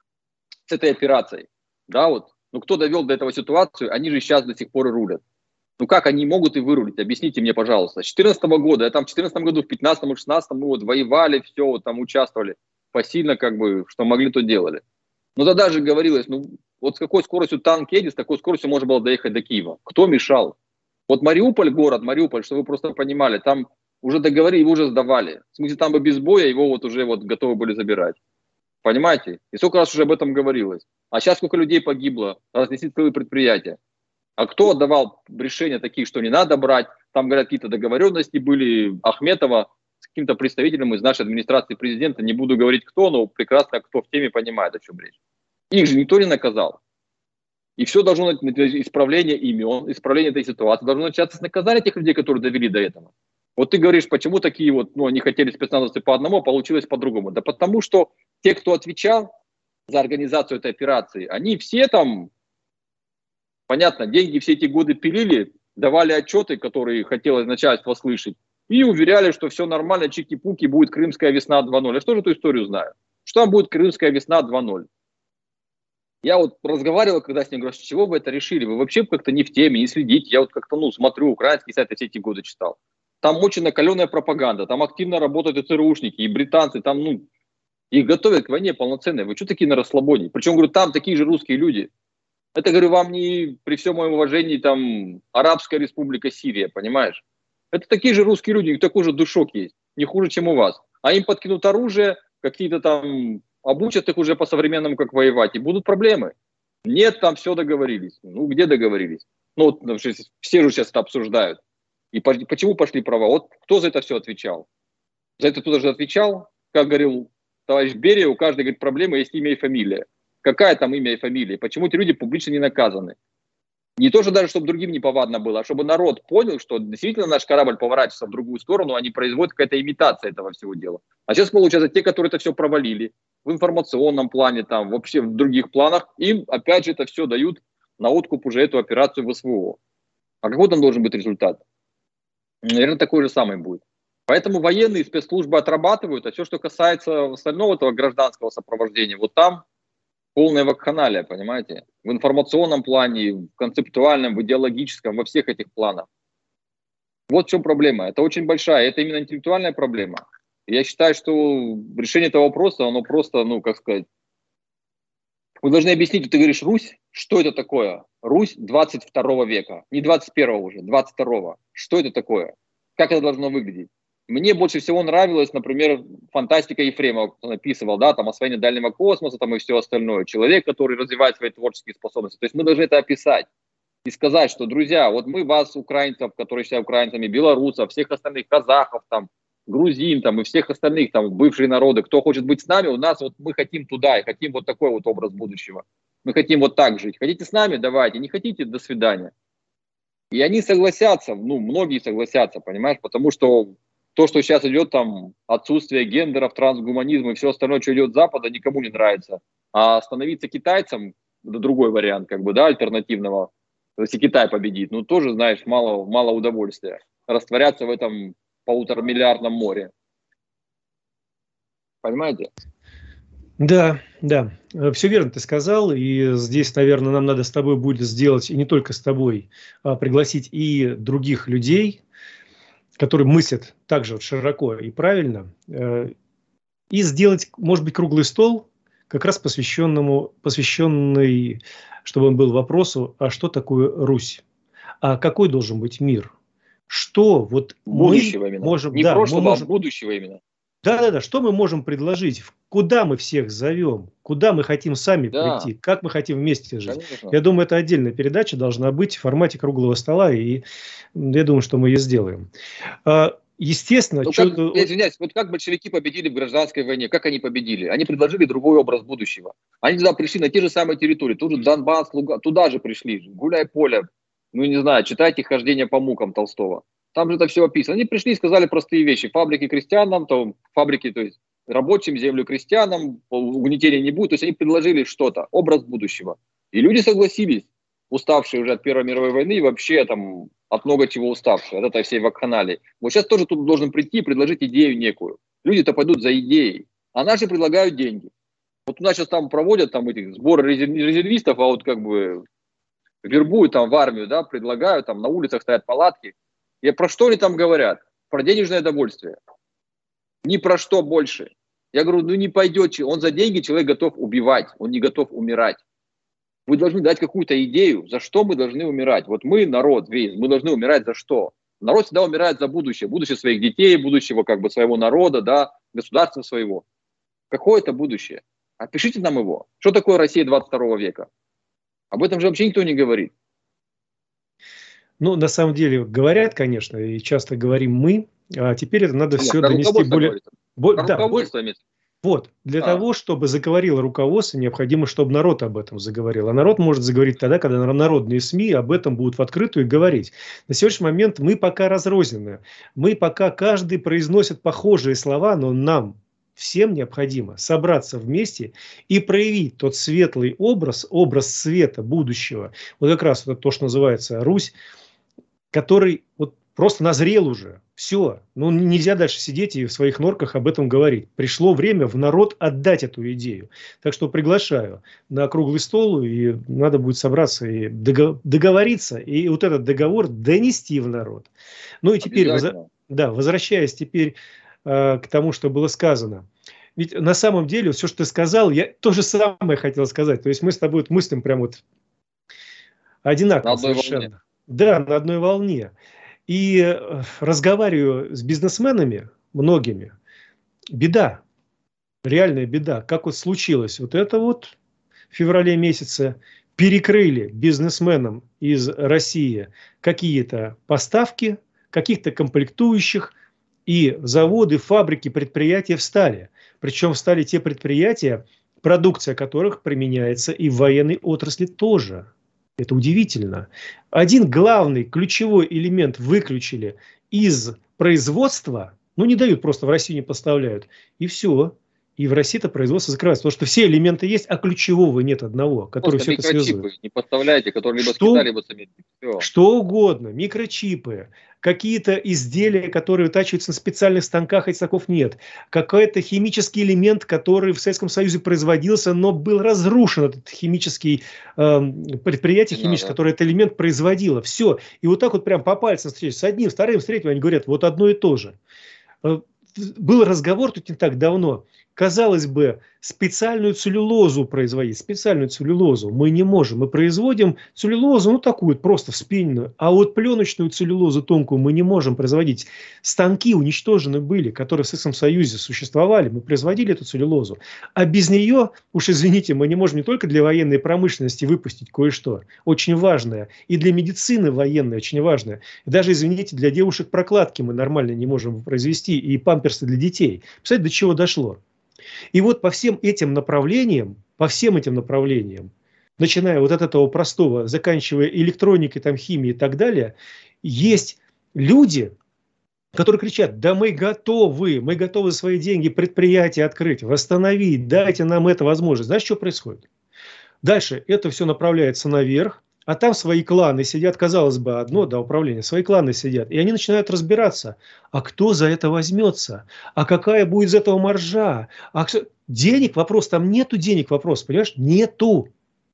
с этой операцией, да, вот, ну кто довел до этого ситуацию, они же сейчас до сих пор и рулят. Ну как они могут и вырулить? Объясните мне, пожалуйста. С две тысячи четырнадцатого года, я там в две тысячи четырнадцатом году, в две тысячи пятнадцатом, в две тысячи шестнадцатом мы вот воевали, все, вот там участвовали посильно, как бы, что могли, то делали. Но тогда же говорилось, ну вот с какой скоростью танк едет, с такой скоростью можно было доехать до Киева. Кто мешал? Вот Мариуполь, город, Мариуполь, чтобы вы просто понимали, там уже договорили, его уже сдавали. В смысле, там бы без боя его вот уже вот готовы были забирать. Понимаете? И сколько раз уже об этом говорилось. А сейчас сколько людей погибло, разнесли целые предприятия. А кто отдавал решения такие, что не надо брать? Там, говорят, какие-то договоренности были Ахметова с каким-то представителем из нашей администрации президента. Не буду говорить кто, но прекрасно кто в теме понимает, о чем речь. Их же никто не наказал. И все должно, исправление имен, исправление этой ситуации должно начаться с наказания тех людей, которые довели до этого. Вот ты говоришь, почему такие вот, ну, они хотели спецназовцы по одному, а получилось по-другому. Да потому что те, кто отвечал за организацию этой операции, они все там, понятно, деньги все эти годы пилили, давали отчеты, которые хотелось начальство слышать, и уверяли, что все нормально, чики-пуки, будет Крымская весна два ноль. Я что же эту историю знаю? Что там будет Крымская весна два ноль? Я вот разговаривал, когда с ним говорю, с чего вы это решили? Вы вообще как-то не в теме, не следите. Я вот как-то, ну, смотрю, украинские сайты все эти годы читал. Там очень накаленная пропаганда, там активно работают и ЦРУшники, и британцы, там, ну, их готовят к войне полноценной. Вы что такие на расслабоне? Причем, говорю, там такие же русские люди. Это, говорю, вам не, при всем моем уважении, там, Арабская республика Сирия, понимаешь? Это такие же русские люди, у них такой же душок есть, не хуже, чем у вас. А им подкинут оружие, какие-то там, обучат их уже по-современному, как воевать, и будут проблемы. Нет, там все договорились. Ну, где договорились? Ну, вот, все же сейчас это обсуждают. И почему пошли права? Вот кто за это все отвечал? За это кто-то же отвечал? Как говорил товарищ Берия, у каждой, говорит, проблемы есть имя и фамилия. Какая там имя и фамилия? Почему эти люди публично не наказаны? Не то, что даже, чтобы другим не повадно было, а чтобы народ понял, что действительно наш корабль поворачивается в другую сторону, а не производит какая-то имитация этого всего дела. А сейчас, получается, те, которые это все провалили, в информационном плане, там, вообще в других планах, им, опять же, это все дают на откуп уже эту операцию в СВО. А какой там должен быть результат? Наверное, такой же самый будет. Поэтому военные спецслужбы отрабатывают, а все, что касается остального этого гражданского сопровождения, вот там полная вакханалия, понимаете? В информационном плане, в концептуальном, в идеологическом, во всех этих планах. Вот в чем проблема. Это очень большая, это именно интеллектуальная проблема. Я считаю, что решение этого вопроса, оно просто, ну, как сказать, мы должны объяснить, ты говоришь Русь, что это такое? Русь двадцать второго века, не двадцать первого уже, двадцать второго. Что это такое? Как это должно выглядеть? Мне больше всего нравилось, например, фантастика Ефремова, кто написывал, да, там, освоение дальнего космоса, там, и все остальное. Человек, который развивает свои творческие способности. То есть мы должны это описать и сказать, что, друзья, вот мы вас, украинцев, которые считают украинцами, белорусов, всех остальных, казахов, там, грузин, там, и всех остальных, там, бывшие народы, кто хочет быть с нами, у нас вот мы хотим туда, и хотим вот такой вот образ будущего. Мы хотим вот так жить. Хотите с нами? Давайте. Не хотите? До свидания. И они согласятся, ну, многие согласятся, понимаешь, потому что то, что сейчас идет, там, отсутствие гендеров, трансгуманизм и все остальное, что идет с Запада, никому не нравится. А становиться китайцем, это другой вариант, как бы, да, альтернативного, если Китай победит, ну, тоже, знаешь, мало, мало удовольствия. Растворяться в этом полуторамиллиардном море. Понимаете? Да, да, все верно ты сказал, и здесь, наверное, нам надо с тобой будет сделать, и не только с тобой, а пригласить и других людей, которые мыслят также вот широко и правильно, и сделать, может быть, круглый стол, как раз посвященному, посвященный, чтобы он был вопросу, а что такое Русь? А какой должен быть мир? Что вот будущего мы именно. можем... Не да, прошлого, мы можем, а будущего именно. Да-да-да, что мы можем предложить? Куда мы всех зовем? Куда мы хотим сами Да. прийти? Как мы хотим вместе жить? Конечно. Я думаю, это отдельная передача должна быть в формате круглого стола, и я думаю, что мы ее сделаем. Естественно... Ну, что... как, я извиняюсь, вот как большевики победили в гражданской войне? Как они победили? Они предложили другой образ будущего. Они туда пришли на те же самые территории. Тут же Донбасс, Луган, туда же пришли. Гуляй-поле. Ну, не знаю, читайте «Хождение по мукам» Толстого. Там же это все описано. Они пришли и сказали простые вещи. Фабрики крестьянам, то, фабрики, то есть рабочим, землю крестьянам, угнетения не будет. То есть они предложили что-то, образ будущего. И люди согласились, уставшие уже от Первой мировой войны и вообще там от много чего уставшие, от этой всей вакханалии. Вот сейчас тоже тут должен прийти и предложить идею некую. Люди-то пойдут за идеей, а наши предлагают деньги. Вот у нас сейчас там проводят там этих сборы резервистов, а вот как бы вербуют там в армию, да, предлагают, там на улицах стоят палатки. И про что они там говорят? Про денежное удовольствие. Ни про что больше. Я говорю, ну не пойдет. Он за деньги, человек готов убивать, он не готов умирать. Вы должны дать какую-то идею, за что мы должны умирать. Вот мы, народ весь, мы должны умирать за что? Народ всегда умирает за будущее. Будущее своих детей, будущего как бы своего народа, да, государства своего. Какое это будущее? Опишите нам его. Что такое Россия двадцать второго века? Об этом же вообще никто не говорит. Ну, на самом деле, говорят, конечно, и часто говорим мы, а теперь это надо Нет, все донести более... Бо... Да, более... Вот, для а. того, чтобы заговорило руководство, необходимо, чтобы народ об этом заговорил. А народ может заговорить тогда, когда народные СМИ об этом будут в открытую говорить. На сегодняшний момент мы пока разрознены. Мы пока каждый произносит похожие слова, но нам всем необходимо собраться вместе и проявить тот светлый образ, образ света будущего. Вот как раз вот то, что называется Русь, который вот просто назрел уже. Все. Ну, нельзя дальше сидеть и в своих норках об этом говорить. Пришло время в народ отдать эту идею. Так что приглашаю на круглый стол, и надо будет собраться и договориться, и вот этот договор донести в народ. Ну и теперь, возра... да, возвращаясь теперь э, к тому, что было сказано. Ведь на самом деле, все, что ты сказал, я то же самое хотел сказать. То есть мы с тобой вот мыслим прям вот одинаково совершенно. Волне. Да, на одной волне. И разговариваю с бизнесменами, многими, беда, реальная беда. Как вот случилось, вот это вот в феврале месяце перекрыли бизнесменам из России какие-то поставки, каких-то комплектующих, и заводы, фабрики, предприятия встали. Причем встали те предприятия, продукция которых применяется и в военной отрасли тоже. Это удивительно. Один главный ключевой элемент выключили из производства, ну не дают, просто в Россию не поставляют, и все. И в России это производство закрывается. Потому что все элементы есть, а ключевого нет одного, который просто все это связывает. Не поставляете, которые либо что, с Китая, либо с Америки. Все. Что угодно. Микрочипы, какие-то изделия, которые вытачиваются на специальных станках, этих станков нет. Какой-то химический элемент, который в Советском Союзе производился, но был разрушен, этот химический э, предприятие, химическое, которое этот элемент производило. Все. И вот так вот прям по пальцам встречаются с одним, вторым, с третьим, они говорят, вот одно и то же. был разговор тут не так давно. Казалось бы, специальную целлюлозу производить, специальную целлюлозу мы не можем. Мы производим целлюлозу, ну такую просто вспененную, а вот пленочную целлюлозу тонкую мы не можем производить. Станки уничтожены были, которые в Советском Союзе существовали, мы производили эту целлюлозу. А без нее, уж извините, мы не можем не только для военной промышленности выпустить кое-что, очень важное, и для медицины военной очень важное. И даже, извините, для девушек прокладки мы нормально не можем произвести, и памперсы для детей. Представляете, до чего дошло? И вот по всем этим направлениям, по всем этим направлениям, начиная вот от этого простого, заканчивая электроникой, там, химией и так далее, есть люди, которые кричат: да мы готовы, мы готовы за свои деньги предприятие открыть, восстановить, дайте нам это возможность. Знаешь, что происходит? Дальше это все направляется наверх, а там свои кланы сидят, казалось бы, одно, да, управление, свои кланы сидят, и они начинают разбираться, а кто за это возьмется, а какая будет из этого маржа, а кто... денег вопрос, там нету денег вопрос, понимаешь, нету,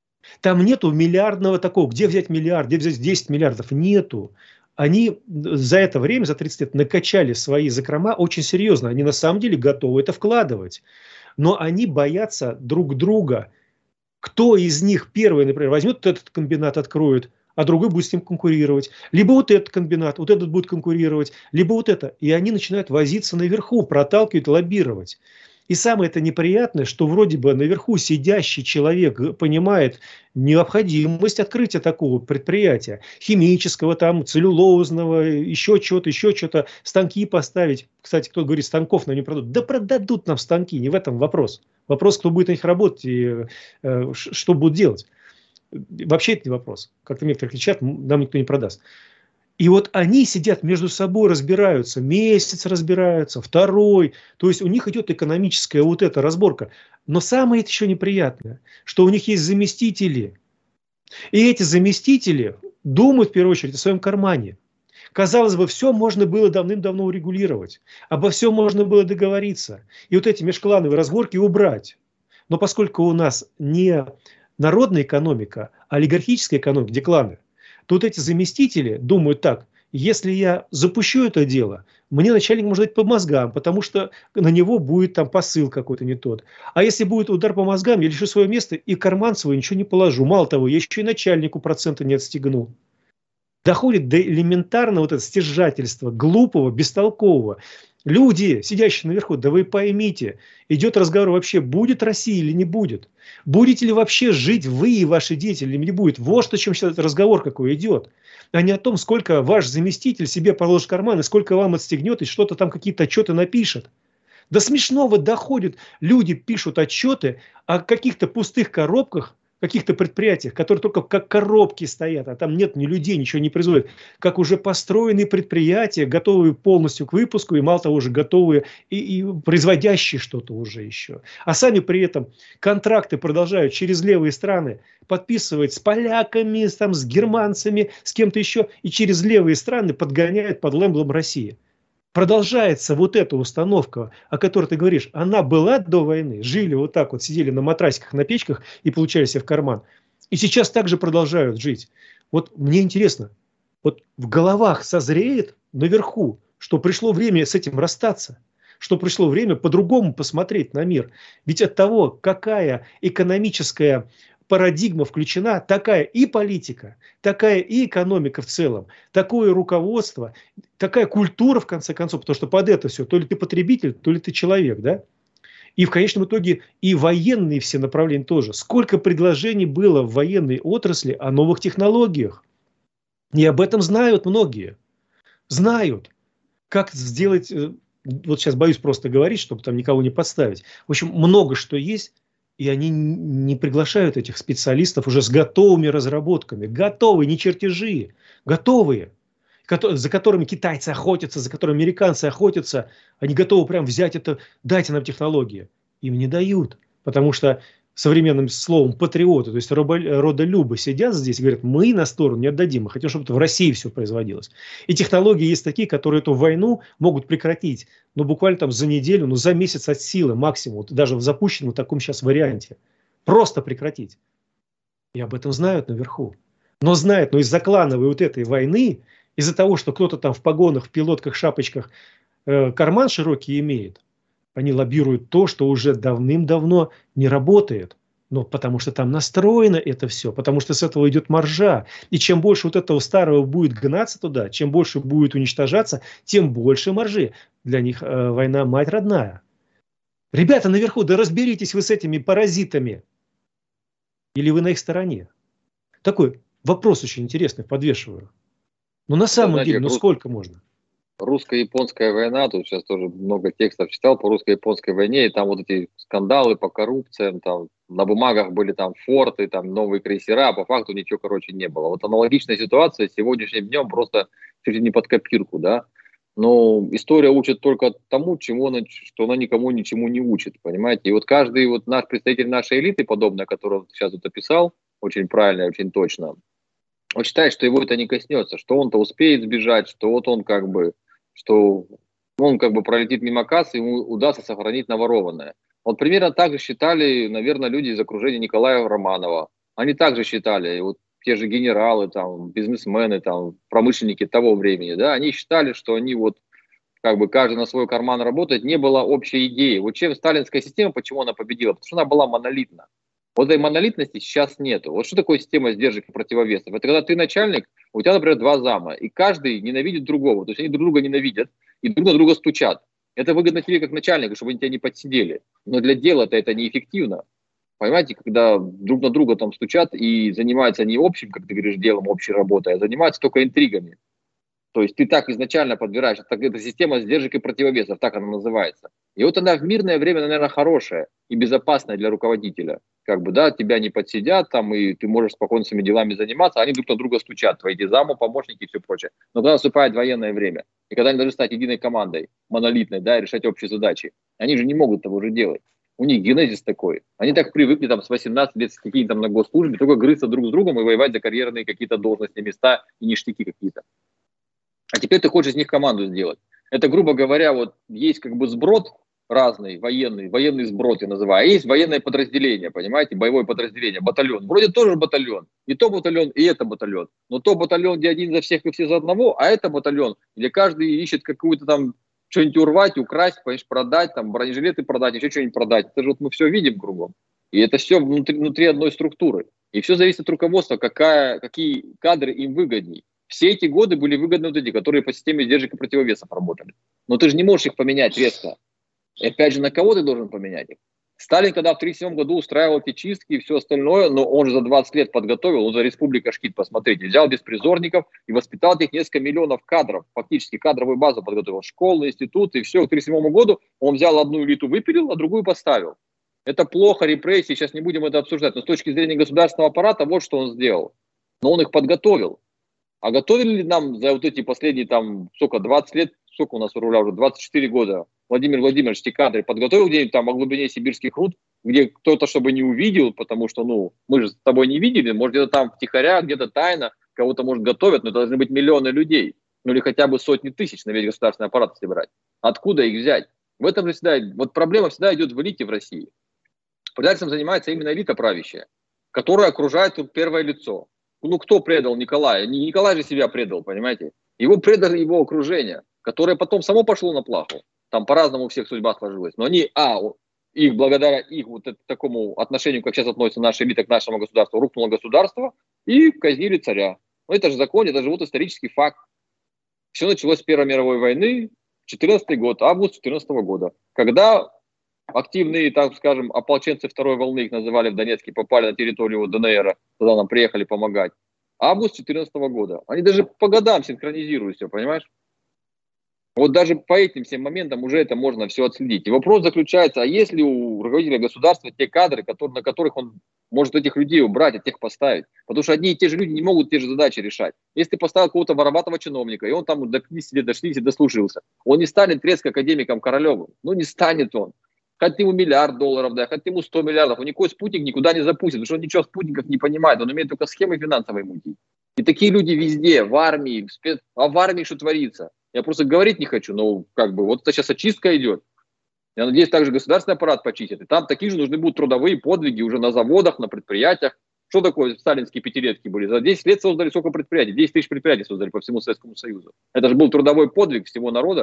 там нету миллиардного такого, где взять миллиард, где взять десять миллиардов, нету. Они за это время, за тридцать лет, накачали свои закрома очень серьезно, они на самом деле готовы это вкладывать, но они боятся друг друга. Кто из них первый, например, возьмет вот этот комбинат, откроет, а другой будет с ним конкурировать. Либо вот этот комбинат, вот этот будет конкурировать, либо вот это. И они начинают возиться наверху, проталкивать, лоббировать. И самое это неприятное, что вроде бы наверху сидящий человек понимает необходимость открытия такого предприятия. Химического, там, целлюлозного, еще чего-то, еще что-то. Станки поставить. Кстати, кто говорит, станков нам не продадут. Да продадут нам станки, не в этом вопрос. Вопрос, кто будет на них работать и э, что будут делать. Вообще это не вопрос. Как-то некоторые кричат, нам никто не продаст. И вот они сидят между собой, разбираются, месяц разбираются, второй. То есть у них идет экономическая вот эта разборка. Но самое это еще неприятное, что у них есть заместители. И эти заместители думают в первую очередь о своем кармане. Казалось бы, все можно было давным-давно урегулировать. Обо всем можно было договориться. И вот эти межклановые разборки убрать. Но поскольку у нас не народная экономика, а олигархическая экономика, где кланы, тут эти заместители думают так: если я запущу это дело, мне начальник может дать по мозгам, потому что на него будет там посыл какой-то не тот. А если будет удар по мозгам, я лишу свое место и карман свой ничего не положу. Мало того, я еще и начальнику процента не отстегну. Доходит до элементарного вот этого стяжательства, глупого, бестолкового. Люди, сидящие наверху, да вы поймите, идет разговор вообще, будет Россия или не будет. Будете ли вообще жить вы и ваши дети или не будет. Вот о чем сейчас разговор какой идет. А не о том, сколько ваш заместитель себе положит в карман, и сколько вам отстегнет, и что-то там какие-то отчеты напишет. До смешного доходит. Люди пишут отчеты о каких-то пустых коробках, каких-то предприятиях, которые только как коробки стоят, а там нет ни людей, ничего не производят, как уже построенные предприятия, готовые полностью к выпуску, и мало того, уже готовые и, и производящие что-то уже еще. А сами при этом контракты продолжают через левые страны подписывать с поляками, там, с германцами, с кем-то еще, и через левые страны подгоняют под лэмблом России. Продолжается вот эта установка, о которой ты говоришь, она была до войны, жили вот так вот, сидели на матрасиках, на печках и получали себе в карман. И сейчас также продолжают жить. Вот мне интересно, вот в головах созреет наверху, что пришло время с этим расстаться, что пришло время по-другому посмотреть на мир. Ведь от того, какая экономическая парадигма включена, такая и политика, такая и экономика в целом, такое руководство, такая культура, в конце концов, потому что под это все, то ли ты потребитель, то ли ты человек, да? И в конечном итоге и военные все направления тоже. Сколько предложений было в военной отрасли о новых технологиях. И об этом знают многие. Знают, как сделать, вот сейчас боюсь просто говорить, чтобы там никого не подставить. В общем, много что есть. И они не приглашают этих специалистов уже с готовыми разработками. Готовые, не чертежи. Готовые. За которыми китайцы охотятся, за которыми американцы охотятся. Они готовы прям взять это. Дайте нам технологии. Им не дают. Потому что современным словом патриоты, то есть родолюбы сидят здесь и говорят, мы на сторону не отдадим. Мы хотим, чтобы это в России все производилось. И технологии есть такие, которые эту войну могут прекратить. Ну, буквально там за неделю, ну, за месяц от силы максимум. Вот даже в запущенном таком сейчас варианте. Просто прекратить. И об этом знают наверху. Но знают, но из-за клановой вот этой войны, из-за того, что кто-то там в погонах, в пилотках, шапочках э, карман широкий имеют, они лоббируют то, что уже давным-давно не работает. Ну, потому что там настроено это все, потому что с этого идет маржа. И чем больше вот этого старого будет гнаться туда, чем больше будет уничтожаться, тем больше маржи. Для них э, война мать родная. Ребята наверху, да разберитесь вы с этими паразитами. Или вы на их стороне? Такой вопрос очень интересный, подвешиваю. Ну, на самом знаете, деле, ну рус... сколько можно? Русско-японская война, тут сейчас тоже много текстов читал по русско-японской войне, и там вот эти скандалы по коррупциям, там на бумагах были там форты, там новые крейсера, а по факту ничего, короче, не было. Вот аналогичная ситуация с сегодняшним днем просто чуть ли не под копирку, да. Но история учит только тому, чему она, что она никому ничему не учит, понимаете. И вот каждый вот наш представитель нашей элиты, подобное, которого сейчас тут описал, очень правильно, очень точно, он считает, что его это не коснется, что он-то успеет сбежать, что вот он как бы, что он как бы пролетит мимо кассы, ему удастся сохранить наворованное. Вот примерно так же считали, наверное, люди из окружения Николая Романова. Они также считали, вот те же генералы, там, бизнесмены, там, промышленники того времени, да, они считали, что они вот как бы каждый на свой карман работает, не было общей идеи. Вот чем сталинская система, почему она победила? Потому что она была монолитна. Вот этой монолитности сейчас нету. Вот что такое система сдержек и противовесов? Это когда ты начальник, у тебя, например, два зама, и каждый ненавидит другого. То есть они друг друга ненавидят и друг на друга стучат. Это выгодно тебе как начальнику, чтобы они тебя не подсидели. Но для дела-то это неэффективно. Понимаете, когда друг на друга там стучат и занимаются не общим, как ты говоришь, делом, общей работой, а занимаются только интригами. То есть ты так изначально подбираешь, это система сдержек и противовесов, так она называется. И вот она в мирное время, наверное, хорошая и безопасная для руководителя. Как бы, да, тебя не подсидят, там, и ты можешь спокойно своими делами заниматься, а они друг на друга стучат, твои замы, помощники и все прочее. Но когда наступает военное время, и когда они должны стать единой командой, монолитной, да, и решать общие задачи, они же не могут того же делать. У них генезис такой. Они так привыкли там с восемнадцати лет с какими-то на госслужбе, только грызться друг с другом и воевать за карьерные какие-то должности, места и ништяки какие-то. А теперь ты хочешь из них команду сделать. Это, грубо говоря, вот есть как бы сброд разный, военный, военный сброд я называю. А есть военное подразделение, понимаете, боевое подразделение, батальон. Вроде тоже батальон. И то батальон, и это батальон. Но то батальон, где один за всех и все за одного, а это батальон, где каждый ищет какую-то там что-нибудь урвать, украсть, понимаешь, продать, там бронежилеты продать, еще что-нибудь продать. Это же вот мы все видим кругом. И это все внутри, внутри одной структуры. И все зависит от руководства, какая, какие кадры им выгодней. Все эти годы были выгодны вот эти, которые по системе сдержек и противовесов работали. Но ты же не можешь их поменять резко. И опять же, на кого ты должен поменять их? Сталин, когда в тысяча девятьсот тридцать седьмом году устраивал эти чистки и все остальное, но он же за двадцать лет подготовил, он за Республика Шкит, посмотрите, взял беспризорников и воспитал их несколько миллионов кадров, фактически кадровую базу подготовил, школы, институты, и все. К тысяча девятьсот тридцать седьмому году он взял одну элиту, выпилил, а другую поставил. Это плохо, репрессии, сейчас не будем это обсуждать, но с точки зрения государственного аппарата, вот что он сделал. Но он их подготовил. А готовили ли нам за вот эти последние, там, сколько, двадцать лет, сколько у нас у руля уже, двадцать четыре года, Владимир Владимирович, те кадры подготовил где-нибудь там о глубине сибирских руд, где кто-то, чтобы не увидел, потому что, ну, мы же с тобой не видели, может, где-то там втихаря, где-то тайно, кого-то, может, готовят, но это должны быть миллионы людей, ну, или хотя бы сотни тысяч на весь государственный аппарат собирать. Откуда их взять? В этом же всегда, вот проблема всегда идет в элите в России. Предательством занимается именно элита правящая, которая окружает первое лицо. Ну, кто предал Николая? Не Николай же себя предал, понимаете? Его предали его окружение, которое потом само пошло на плаху. Там по-разному у всех судьба сложилась. Но они, а, их, благодаря их вот такому отношению, как сейчас относится наша элита к нашему государству, рухнуло государство и казнили царя. Ну, это же закон, это же вот исторический факт. Все началось с Первой мировой войны, четырнадцатый год, август четырнадцатого года, когда активные, так скажем, ополченцы второй волны, их называли в Донецке, попали на территорию ДНР, туда нам приехали помогать. Август четырнадцатого года. Они даже по годам синхронизируют все, понимаешь? Вот даже по этим всем моментам уже это можно все отследить. И вопрос заключается, а есть ли у руководителя государства те кадры, которые, на которых он может этих людей убрать, а тех поставить? Потому что одни и те же люди не могут те же задачи решать. Если ты поставил какого-то вороватого чиновника, и он там до пятидесяти лет дошлись и дослужился, он не станет треск-академиком Королевым. Ну не станет он. Хоть ему миллиард долларов, да, хоть ему сто миллиардов, он никакой спутник никуда не запустит, потому что он ничего в спутниках не понимает, он умеет только схемы финансовые мутить. И такие люди везде, в армии, в спец... а в армии что творится? Я просто говорить не хочу, но как бы вот это сейчас очистка идет. Я надеюсь, также государственный аппарат почистит. И там такие же нужны будут трудовые подвиги уже на заводах, на предприятиях. Что такое сталинские пятилетки были? За десять лет создали сколько предприятий? десять тысяч предприятий создали по всему Советскому Союзу. Это же был трудовой подвиг всего народа.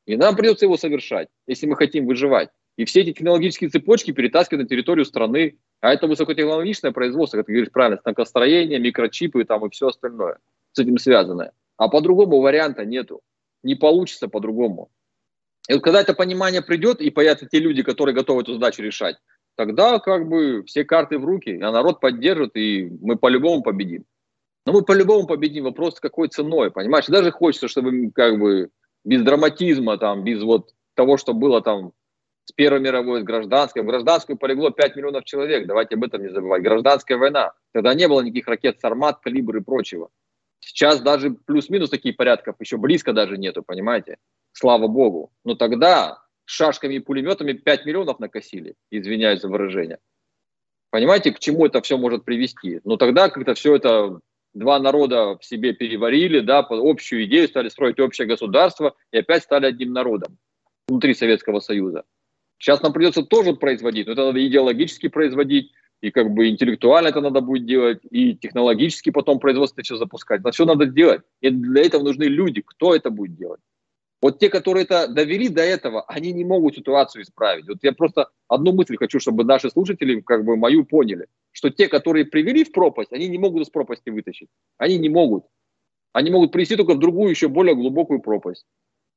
И нам придется его совершать, если мы хотим выживать. И все эти технологические цепочки перетаскивать на территорию страны. А это высокотехнологичное производство, как ты говоришь правильно, станкостроение, микрочипы там, и все остальное с этим связанное. А по-другому варианта нету. Не получится по-другому. И вот когда это понимание придет, и появятся те люди, которые готовы эту задачу решать, тогда как бы все карты в руки, а народ поддержит, и мы по-любому победим. Но мы по-любому победим. Вопрос, какой ценой, понимаешь? Даже хочется, чтобы как бы без драматизма, там, без вот того, что было там с Первой мировой, с гражданской. В гражданскую полегло пять миллионов человек, давайте об этом не забывать. Гражданская война. Тогда не было никаких ракет «Сармат», «Калибр» и прочего. Сейчас даже плюс-минус таких порядков еще близко даже нету, понимаете? Слава богу. Но тогда шашками и пулеметами пять миллионов накосили, извиняюсь за выражение. Понимаете, к чему это все может привести? Но тогда как-то все это два народа в себе переварили, да, под общую идею, стали строить общее государство и опять стали одним народом внутри Советского Союза. Сейчас нам придется тоже производить, но это надо идеологически производить, и как бы интеллектуально это надо будет делать, и технологически потом производство все запускать. Это все надо делать. И для этого нужны люди. Кто это будет делать? Вот те, которые это довели до этого, они не могут ситуацию исправить. Вот я просто одну мысль хочу, чтобы наши слушатели как бы мою поняли, что те, которые привели в пропасть, они не могут из пропасти вытащить. Они не могут. Они могут привести только в другую, еще более глубокую пропасть.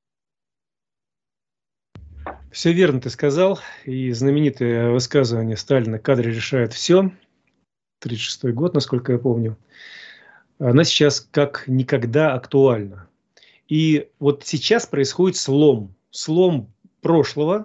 Все верно ты сказал. И знаменитое высказывание Сталина «Кадры решают все». тридцать шестой год, насколько я помню. Она сейчас как никогда актуальна. И вот сейчас происходит слом. Слом прошлого,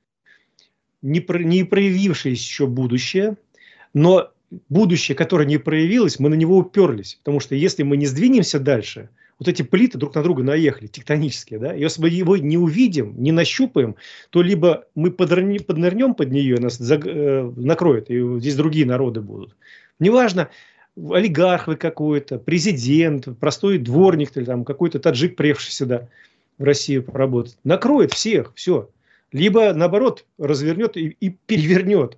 не, про, не проявившееся еще будущее. Но будущее, которое не проявилось, мы на него уперлись. Потому что если мы не сдвинемся дальше, вот эти плиты друг на друга наехали, тектонические, да, и если мы его не увидим, не нащупаем, то либо мы поднырнем, поднырнем под нее, нас заг, э, накроет, и здесь другие народы будут. Неважно, олигарх вы какой-то, президент, простой дворник, или там какой-то таджик, приехавший сюда в Россию поработать, накроет всех, все. Либо, наоборот, развернет и, и перевернет.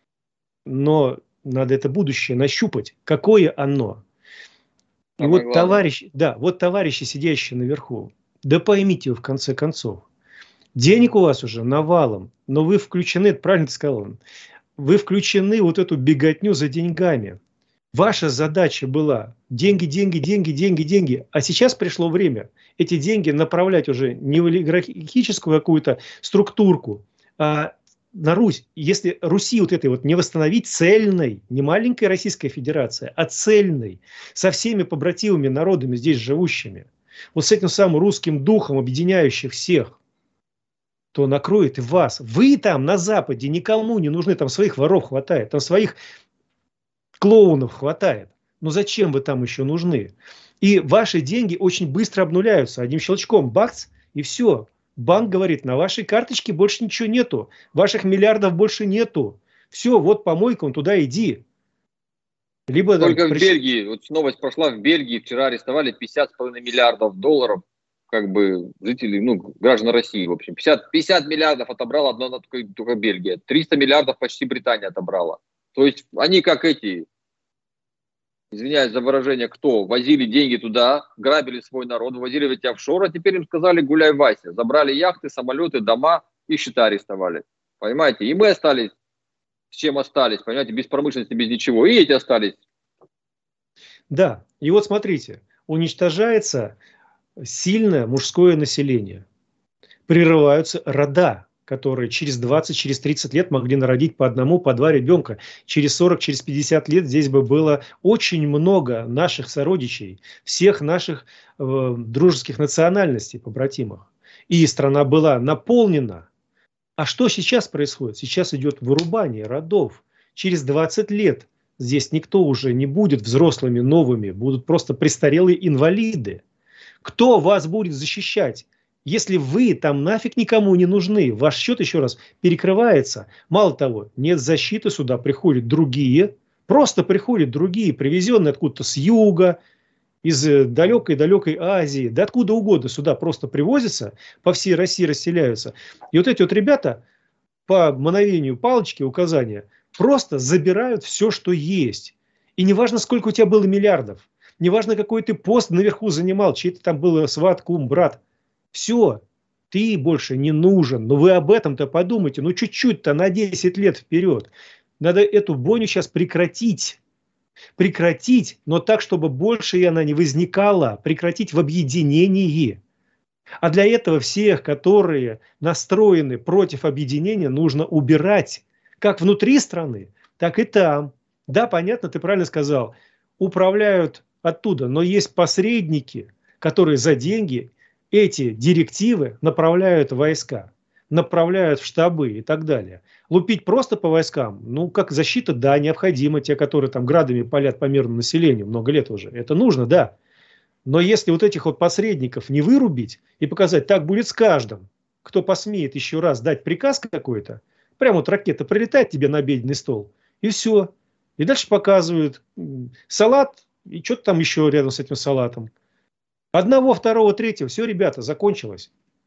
Но надо это будущее нащупать. Какое оно? И вот главное. товарищи, да, вот товарищи, сидящие наверху, да поймите вы в конце концов, денег у вас уже навалом, но вы включены, это правильно ты сказал, вы включены вот эту беготню за деньгами. Ваша задача была деньги, деньги, деньги, деньги, деньги, а сейчас пришло время эти деньги направлять уже не в олигархическую какую-то структурку, а на Русь. Если Руси вот этой вот не восстановить цельной, не маленькой Российской Федерации, а цельной, со всеми побратимыми народами здесь живущими, вот с этим самым русским духом, объединяющим всех, то накроет и вас. Вы там на Западе никому не нужны, там своих воров хватает, там своих клоунов хватает. Но зачем вы там еще нужны? И ваши деньги очень быстро обнуляются. Одним щелчком, бац, и все. Банк говорит, на вашей карточке больше ничего нету. Ваших миллиардов больше нету. Все, вот помойка, он туда иди. Либо, Только там, в приш... Бельгии, вот новость прошла, в Бельгии вчера арестовали пятьдесят с половиной миллиардов долларов, как бы жителей, ну, граждан России, в общем. пятьдесят, пятьдесят миллиардов отобрала одна только, только Бельгия. триста миллиардов почти Британия отобрала. То есть они как эти, извиняюсь за выражение, кто? Возили деньги туда, грабили свой народ, возили в эти офшоры, а теперь им сказали гуляй, Вася. Забрали яхты, самолеты, дома и счета арестовали. Понимаете? И мы остались, с чем остались, понимаете, без промышленности, без ничего. И эти остались. Да, и вот смотрите, уничтожается сильное мужское население. Прерываются рода, которые через двадцать, через тридцать лет могли народить по одному, по два ребенка. Через сорок, через пятьдесят лет здесь бы было очень много наших сородичей, всех наших э, дружеских национальностей, побратимых. И страна была наполнена. А что сейчас происходит? Сейчас идет вырубание родов. Через двадцать лет здесь никто уже не будет взрослыми, новыми, будут просто престарелые инвалиды. Кто вас будет защищать? Если вы там нафиг никому не нужны, ваш счет, еще раз, перекрывается. Мало того, нет защиты, сюда приходят другие, просто приходят другие, привезенные откуда-то с юга, из далекой-далекой Азии, да откуда угодно сюда просто привозятся, по всей России расселяются. И вот эти вот ребята по мановению палочки, указания, просто забирают все, что есть. И неважно, сколько у тебя было миллиардов, неважно, какой ты пост наверху занимал, чей ты там был сват, кум, брат. Все. ты больше не нужен. Но вы об этом-то подумайте, ну чуть-чуть-то на десять лет вперед. Надо эту бойню сейчас прекратить. Прекратить, но так, чтобы больше и она не возникала. Прекратить в объединении. А для этого всех, которые настроены против объединения, нужно убирать. Как внутри страны, так и там. Да, понятно, ты правильно сказал. Управляют оттуда, но есть посредники, которые за деньги эти директивы направляют в войска, направляют в штабы и так далее. Лупить просто по войскам, ну, как защита, да, необходимо. Те, которые там градами палят по мирному населению много лет уже. Это нужно, да. Но если вот этих вот посредников не вырубить и показать, так будет с каждым, кто посмеет еще раз дать приказ какой-то, прямо вот ракета прилетает тебе на обеденный стол, и все. И дальше показывают салат, и что-то там еще рядом с этим салатом. Одного, второго, третьего, все, ребята, закончилось.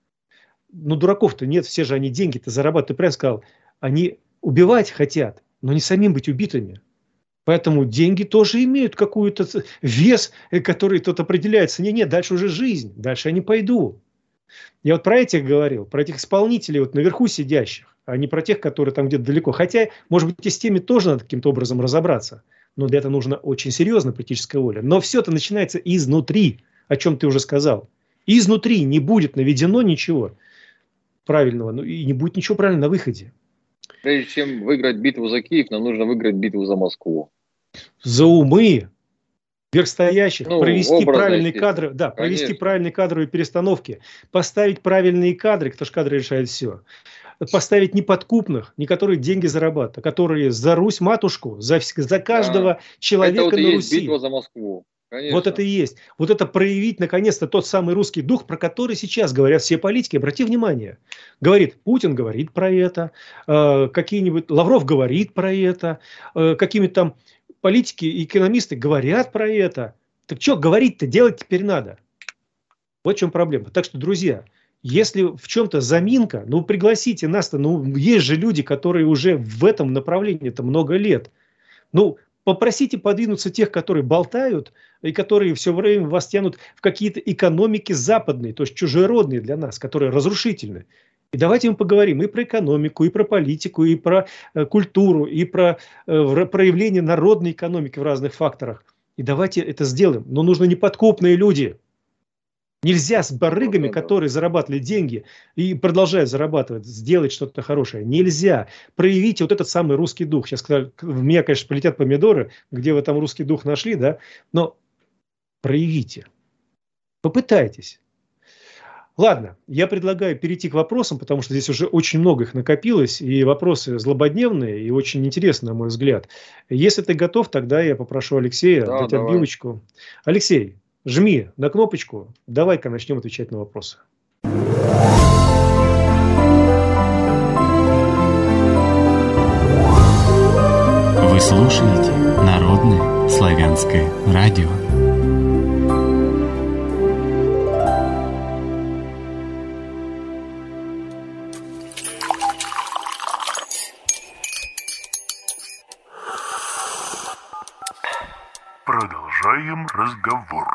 Но дураков-то нет, все же они деньги-то зарабатывают. Ты прям сказал, они убивать хотят, но не самим быть убитыми. Поэтому деньги тоже имеют какой-то вес, который тут определяется. Не, нет, дальше уже жизнь, дальше я не пойду. Я вот про этих говорил, про этих исполнителей вот наверху сидящих, а не про тех, которые там где-то далеко. Хотя, может быть, и с теми тоже надо каким-то образом разобраться. Но для этого нужна очень серьезная политическая воля. Но все это начинается изнутри, о чем ты уже сказал. Изнутри не будет наведено ничего правильного, ну и не будет ничего правильного на выходе. Прежде чем выиграть битву за Киев, нам нужно выиграть битву за Москву. За умы верхстоящих, ну, провести правильные есть. кадры, да, провести правильные кадровые перестановки, поставить правильные кадры, потому что кадры решают все. Поставить неподкупных, не которые деньги зарабатывают, а которые за Русь-матушку, за, за каждого да. человека это вот на и Руси. Есть битва за Москву. Конечно. Вот это и есть. Вот это проявить, наконец-то, тот самый русский дух, про который сейчас говорят все политики. Обрати внимание. Говорит, Путин говорит про это, э, какие-нибудь, Лавров говорит про это, э, какие-нибудь там политики и экономисты говорят про это. Так что говорить-то, делать теперь надо. Вот в чем проблема. Так что, друзья, если в чем-то заминка, ну, пригласите нас-то. Ну, есть же люди, которые уже в этом направлении-то много лет. Ну, попросите подвинуться тех, которые болтают и которые все время вас тянут в какие-то экономики западные, то есть чужеродные для нас, которые разрушительны. И давайте мы поговорим и про экономику, и про политику, и про э, культуру, и про э, проявление народной экономики в разных факторах. И давайте это сделаем. Но нужны неподкупные люди. Нельзя с барыгами, которые зарабатывали деньги и продолжают зарабатывать, сделать что-то хорошее. Нельзя. Проявите вот этот самый русский дух. Сейчас в меня, конечно, полетят помидоры, где вы там русский дух нашли, да? Но проявите. Попытайтесь. Ладно, я предлагаю перейти к вопросам, потому что здесь уже очень много их накопилось, и вопросы злободневные и очень интересные, на мой взгляд. Если ты готов, тогда я попрошу Алексея да, дать давай. отбивочку. Алексей, жми на кнопочку, давай-ка начнем отвечать на вопросы. Вы слушаете Народное славянское радио. Продолжаем разговор.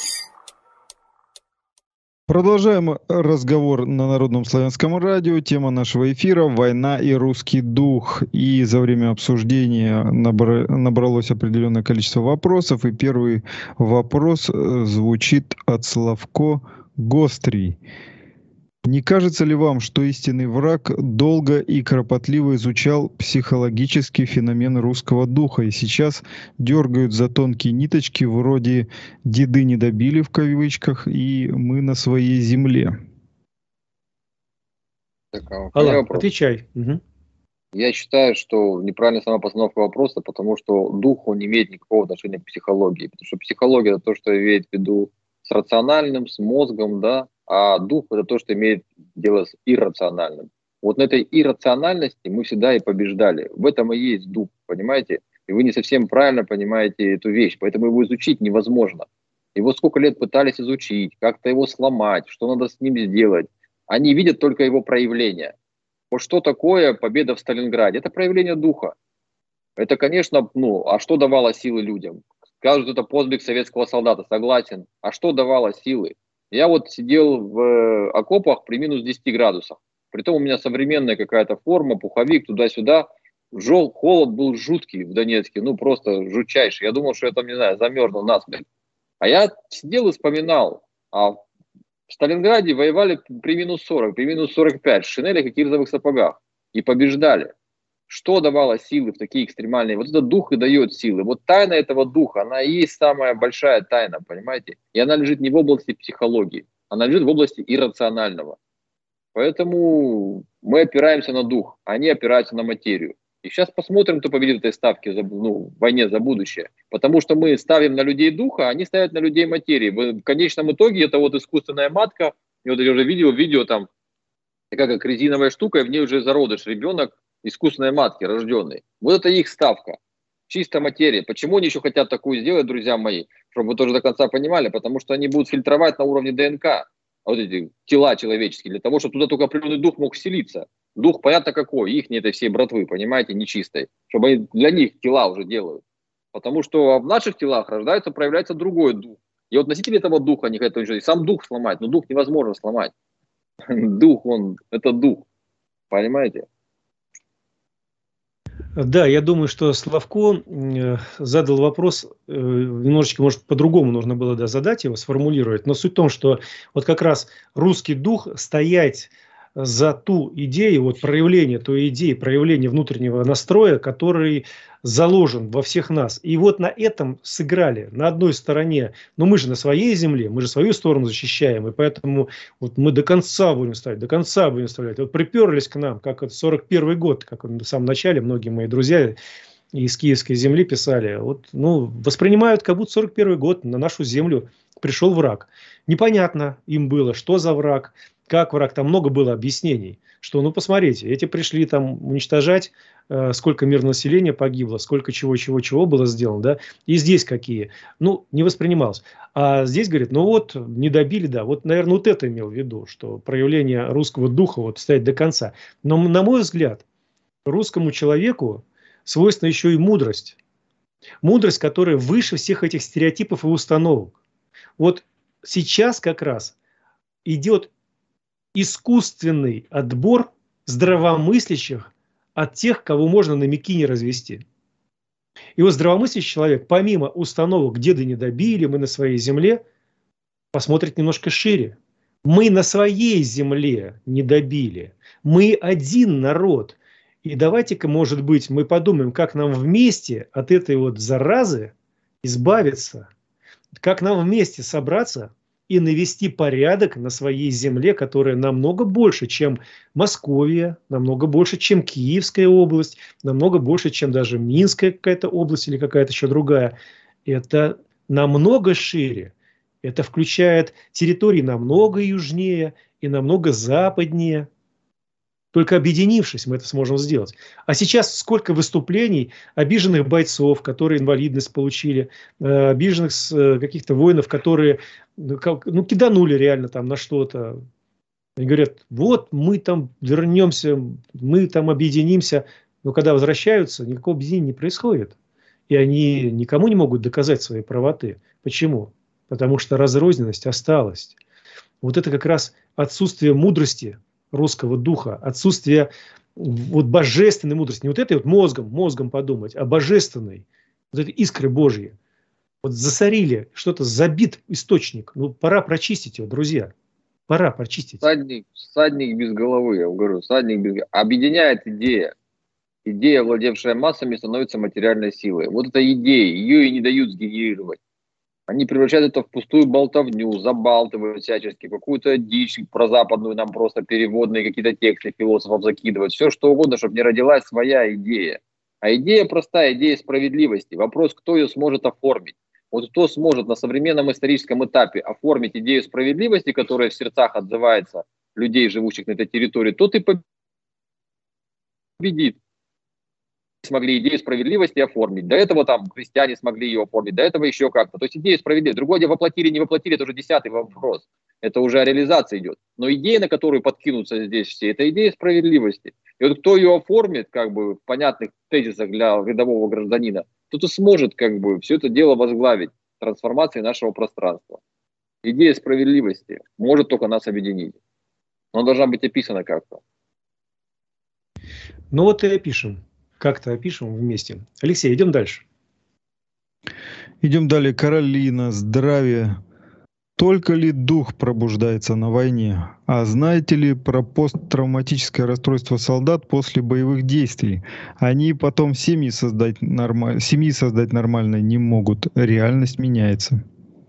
Продолжаем разговор на Народном славянском радио. Тема нашего эфира — война и русский дух. И за время обсуждения набра- набралось определенное количество вопросов. И первый вопрос звучит от Славко Гострий. Не кажется ли вам, что истинный враг долго и кропотливо изучал психологический феномен русского духа и сейчас дергают за тонкие ниточки вроде «деды не добили» в кавычках и «мы на своей земле»? Так, а Алла, отвечай. Угу. Я считаю, что неправильная сама постановка вопроса, потому что дух, он не имеет никакого отношения к психологии. Потому что психология — это то, что имеет в виду с рациональным, с мозгом, да, а дух — это то, что имеет дело с иррациональным. Вот на этой иррациональности мы всегда и побеждали. В этом и есть дух, понимаете? И вы не совсем правильно понимаете эту вещь, поэтому его изучить невозможно. Его сколько лет пытались изучить, как-то его сломать, что надо с ним сделать. Они видят только его проявление. Вот что такое победа в Сталинграде? Это проявление духа. Это, конечно, ну, а что давало силы людям? Скажут, это подвиг советского солдата, согласен. А что давало силы? Я вот сидел в окопах при минус десяти градусах. Притом у меня современная какая-то форма, пуховик, туда-сюда. Жел, холод был жуткий в Донецке, ну просто жутчайший. Я думал, что я там, не знаю, замерзнул насмерть. А я сидел и вспоминал, а в Сталинграде воевали при минус сорок, при минус сорок пять, в шинелях и кирзовых сапогах. И побеждали. Что давало силы в такие экстремальные? Вот этот дух и дает силы. Вот тайна этого духа, она и есть самая большая тайна, понимаете? И она лежит не в области психологии, она лежит в области иррационального. Поэтому мы опираемся на дух, а они опираются на материю. И сейчас посмотрим, кто победит в этой ставке, за, ну, в войне за будущее. Потому что мы ставим на людей духа, а они ставят на людей материи. В конечном итоге это вот искусственная матка. И вот я уже видел видео там, такая как резиновая штука, и в ней уже зародыш, ребенок искусственной матки, рожденный. Вот это их ставка. Чисто материя. Почему они еще хотят такую сделать, друзья мои? Чтобы вы тоже до конца понимали. Потому что они будут фильтровать на уровне ДНК. Вот эти тела человеческие. Для того, чтобы туда только определенный дух мог вселиться. Дух, понятно какой, их не этой всей братвы, понимаете, нечистой. Чтобы они для них тела уже делают. Потому что в наших телах рождается, проявляется другой дух. И вот носитель этого духа не хотят ничего. И сам дух сломать. Но дух невозможно сломать. Дух, он, это дух. Понимаете? Да, я думаю, что Славко задал вопрос, немножечко, может, по-другому нужно было да, задать его, сформулировать. Но суть в том, что вот как раз русский дух стоять за ту идею, вот проявление той идеи, проявление внутреннего настроя, который заложен во всех нас. И вот на этом сыграли. На одной стороне, но мы же на своей земле, мы же свою сторону защищаем, и поэтому вот мы до конца будем ставить, до конца будем вставлять. Вот приперлись к нам, как это сорок первый год, как в самом начале многие мои друзья из киевской земли писали, вот, ну, воспринимают, как будто сорок первый год на нашу землю пришел враг. Непонятно им было, что за враг, как враг, там много было объяснений, что, ну, посмотрите, эти пришли там уничтожать, э, сколько мирного населения погибло, сколько чего-чего-чего было сделано, да, и здесь какие, ну, не воспринималось. А здесь, говорит, ну вот, не добили, да, вот, наверное, вот это имел в виду, что проявление русского духа вот стоять до конца. Но, на мой взгляд, русскому человеку свойственна еще и мудрость. Мудрость, которая выше всех этих стереотипов и установок. Вот сейчас как раз идет искусственный отбор здравомыслящих от тех, кого можно на мякине развести. И вот здравомыслящий человек, помимо установок «деды не добили, мы на своей земле», посмотрит немножко шире. Мы на своей земле не добили. Мы один народ. И давайте-ка, может быть, мы подумаем, как нам вместе от этой вот заразы избавиться, как нам вместе собраться и навести порядок на своей земле, которая намного больше, чем Московия, намного больше, чем Киевская область, намного больше, чем даже Минская какая-то область или какая-то еще другая. Это намного шире. Это включает территории намного южнее и намного западнее. Только объединившись, мы это сможем сделать. А сейчас сколько выступлений обиженных бойцов, которые инвалидность получили, обиженных каких-то воинов, которые ну, киданули реально там на что-то. Они говорят, вот мы там вернемся, мы там объединимся. Но когда возвращаются, никакого объединения не происходит. И они никому не могут доказать своей правоты. Почему? Потому что разрозненность осталась. Вот это как раз отсутствие мудрости русского духа, отсутствие вот божественной мудрости, не вот этой вот мозгом, мозгом подумать, а божественной, вот этой искры Божьей. Вот засорили, что-то забит источник. Ну, пора прочистить его, друзья. Пора прочистить. Садник, садник без головы, я говорю, садник без головы. Объединяет идея. Идея, владевшая массами, становится материальной силой. Вот эта идея, ее и не дают сгенерировать. Они превращают это в пустую болтовню, забалтывают всячески, какую-то дичь прозападную нам просто переводные, какие-то тексты философов закидывают, все что угодно, чтобы не родилась своя идея. А идея простая, идея справедливости. Вопрос, кто ее сможет оформить. Вот кто сможет на современном историческом этапе оформить идею справедливости, которая в сердцах отзывается людей, живущих на этой территории, тот и победит. Смогли идею справедливости оформить. До этого там христиане смогли ее оформить, до этого еще как-то. То есть идею справедливости. Другое дело, воплотили, не воплотили, это уже десятый вопрос. Это уже реализация идет. Но идея, на которую подкинутся здесь все, это идея справедливости. И вот кто ее оформит, как бы, в понятных тезисах для рядового гражданина, тот и сможет, как бы, все это дело возглавить трансформации нашего пространства. Идея справедливости может только нас объединить. Но она должна быть описана как-то. Ну вот и опишем. Как-то опишем вместе. Алексей, идем дальше. Идем далее. Каролина, здравия. Только ли дух пробуждается на войне? А знаете ли про посттравматическое расстройство солдат после боевых действий? Они потом семьи создать, нормаль... семьи создать нормально не могут. Реальность меняется.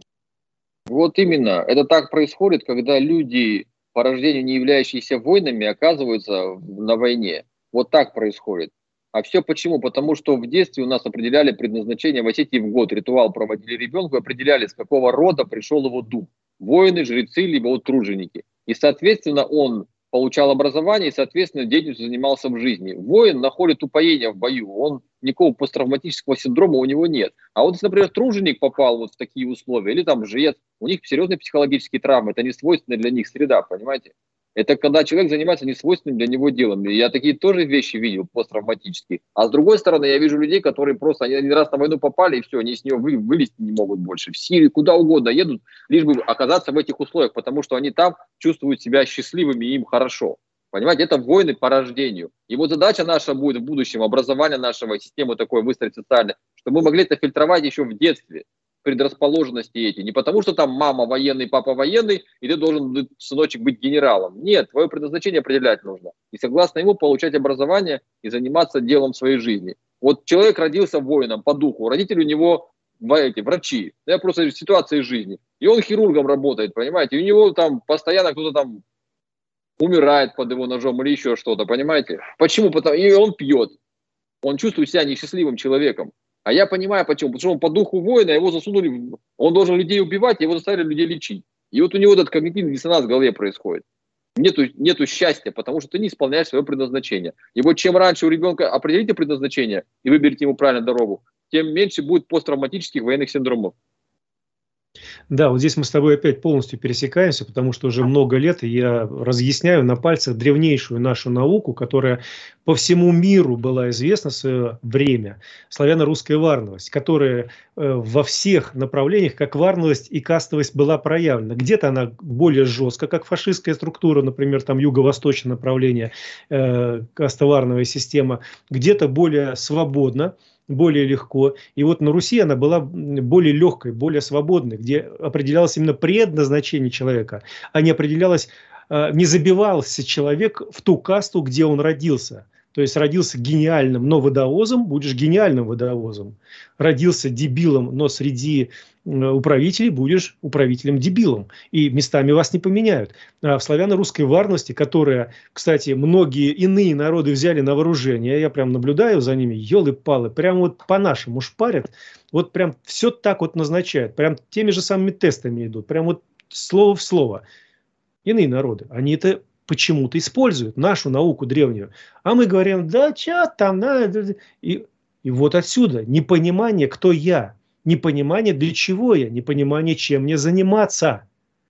Вот именно. Это так происходит, когда люди, по рождению не являющиеся воинами, оказываются на войне. Вот так происходит. А все почему? Потому что в детстве у нас определяли предназначение в Осетии в год. Ритуал проводили ребенку и определяли, с какого рода пришел его дух. Воины, жрецы, либо вот труженики. И, соответственно, он получал образование и, соответственно, деятельностью занимался в жизни. Воин находит упоение в бою. Он никакого посттравматического синдрома у него нет. А вот если, например, труженик попал вот в такие условия, или там жрец, у них серьезные психологические травмы. Это не свойственная для них среда, понимаете? Это когда человек занимается несвойственным для него делом. И я такие тоже вещи видел посттравматические. А с другой стороны, я вижу людей, которые просто, они один раз на войну попали, и все, они с нее вы, вылезти не могут больше. В Сирию, куда угодно едут, лишь бы оказаться в этих условиях, потому что они там чувствуют себя счастливыми, и им хорошо. Понимаете, это войны по рождению. И вот задача наша будет в будущем, образование нашего, систему такой выстроить социальной, чтобы мы могли это фильтровать еще в детстве. Предрасположенности эти. Не потому, что там мама военный, папа военный, и ты должен, сыночек, быть генералом. Нет, твое предназначение определять нужно. И согласно ему получать образование и заниматься делом своей жизни. Вот человек родился воином по духу, родители у него эти, врачи. Я просто ситуация из жизни. И он хирургом работает, понимаете? И у него там постоянно кто-то там умирает под его ножом или еще что-то, понимаете? Почему? Потому и он пьет. Он чувствует себя несчастливым человеком. А я понимаю почему. Потому что он по духу воина, его засунули, он должен людей убивать, его заставили людей лечить. И вот у него этот когнитивный диссонанс в голове происходит. Нету, нету счастья, потому что ты не исполняешь свое предназначение. И вот чем раньше у ребенка определите предназначение и выберите ему правильную дорогу, тем меньше будет посттравматических военных синдромов. Да, вот здесь мы с тобой опять полностью пересекаемся, потому что уже много лет я разъясняю на пальцах древнейшую нашу науку, которая по всему миру была известна в свое время, славяно-русская варновость, которая э, во всех направлениях, как варновость и кастовость, была проявлена. Где-то она более жестко, как фашистская структура, например, там юго-восточное направление, э, кастоварновая система, где-то более свободно, более легко. И вот на Руси она была более легкой, более свободной, где определялось именно предназначение человека, а не определялось, не забивался человек в ту касту, где он родился. То есть родился гениальным, но водовозом, будешь гениальным водовозом. Родился дебилом, но среди управителей будешь управителем-дебилом. И местами вас не поменяют. А в славяно-русской варности, которая, кстати, многие иные народы взяли на вооружение, я прям наблюдаю за ними, елы-палы, прям вот по-нашему шпарят, вот прям все так вот назначают, прям теми же самыми тестами идут, прям вот слово в слово. Иные народы, они это почему-то используют, нашу науку древнюю. А мы говорим, да, чё там, надо. И, и вот отсюда непонимание, кто я, непонимание, для чего я, непонимание, чем мне заниматься.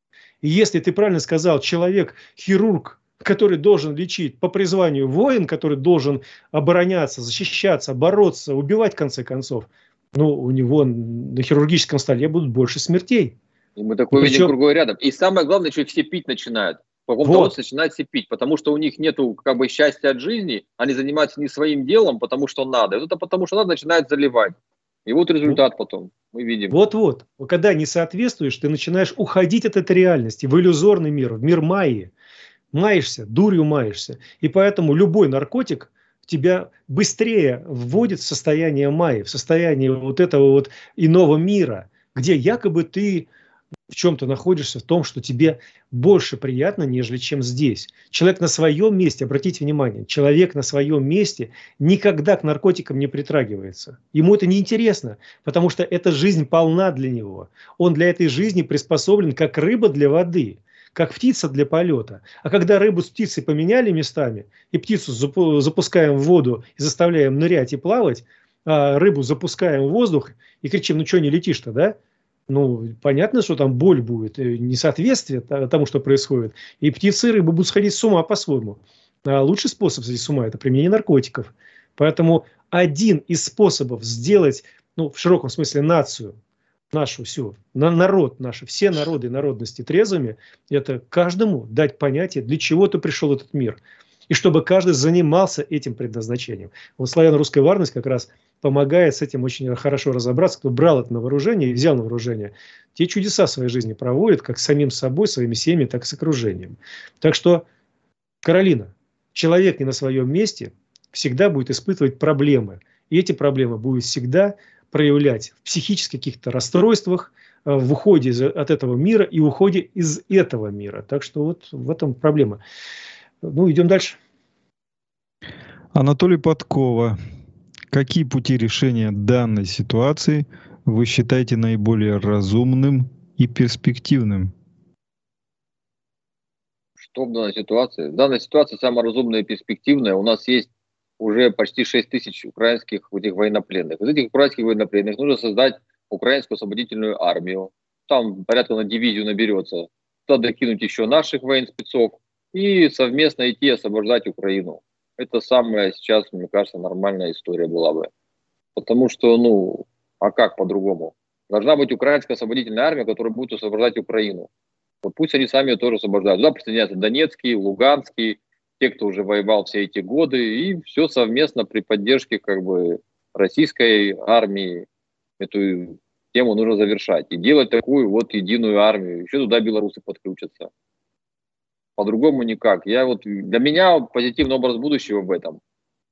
И если ты правильно сказал, человек, хирург, который должен лечить по призванию, воин, который должен обороняться, защищаться, бороться, убивать в конце концов, ну, у него на хирургическом столе будут больше смертей. И мы такое Причем... видим кругом рядом. И самое главное, что их все пить начинают. В каком-то Вот. вот начинают все пить, потому что у них нету как бы счастья от жизни, они занимаются не своим делом, потому что надо. Это потому что надо, начинают заливать. И вот результат потом мы видим. Вот-вот. Когда не соответствуешь, ты начинаешь уходить от этой реальности в иллюзорный мир, в мир майи. Маешься, дурью маешься. И поэтому любой наркотик тебя быстрее вводит в состояние майи, в состояние вот этого вот иного мира, где якобы ты в чем-то находишься, в том, что тебе больше приятно, нежели чем здесь. Человек на своем месте, обратите внимание, человек на своем месте никогда к наркотикам не притрагивается. Ему это неинтересно, потому что эта жизнь полна для него. Он для этой жизни приспособлен как рыба для воды, как птица для полета. А когда рыбу с птицей поменяли местами, и птицу запускаем в воду и заставляем нырять и плавать, а рыбу запускаем в воздух и кричим, ну что не летишь-то, да? Ну, понятно, что там боль будет, несоответствие тому, что происходит. И птицы и рыбы будут сходить с ума по-своему. А лучший способ сойти с ума – это применение наркотиков. Поэтому один из способов сделать, ну, в широком смысле, нацию нашу всю, на народ наш, все народы и народности трезвыми, это каждому дать понятие, для чего ты пришел в этот мир. И чтобы каждый занимался этим предназначением. Вот славяно-русская варность как раз помогает с этим очень хорошо разобраться, кто брал это на вооружение и взял на вооружение. Те чудеса в своей жизни проводят, как с самим собой, своими семьями, так и с окружением. Так что, Каролина, человек не на своем месте всегда будет испытывать проблемы. И эти проблемы будут всегда проявлять в психических каких-то расстройствах, в уходе от этого мира и уходе из этого мира. Так что вот в этом проблема. Ну, идем дальше. Анатолий Подкова. Какие пути решения данной ситуации вы считаете наиболее разумным и перспективным? Что в данной ситуации? В данной ситуации самая разумная и перспективная. У нас есть уже почти шесть тысяч украинских этих военнопленных. Из этих украинских военнопленных нужно создать украинскую освободительную армию. Там порядка на дивизию наберется. Туда докинуть еще наших военспецов и совместно идти освобождать Украину. Это самая сейчас, мне кажется, нормальная история была бы. Потому что, ну, а как по-другому? Должна быть украинская освободительная армия, которая будет освобождать Украину. Вот пусть они сами ее тоже освобождают. Туда присоединяются Донецкий, Луганский, те, кто уже воевал все эти годы, и все совместно при поддержке как бы российской армии. Эту тему нужно завершать. И делать такую вот единую армию. Еще туда белорусы подключатся. По-другому никак. Я вот, для меня позитивный образ будущего в этом.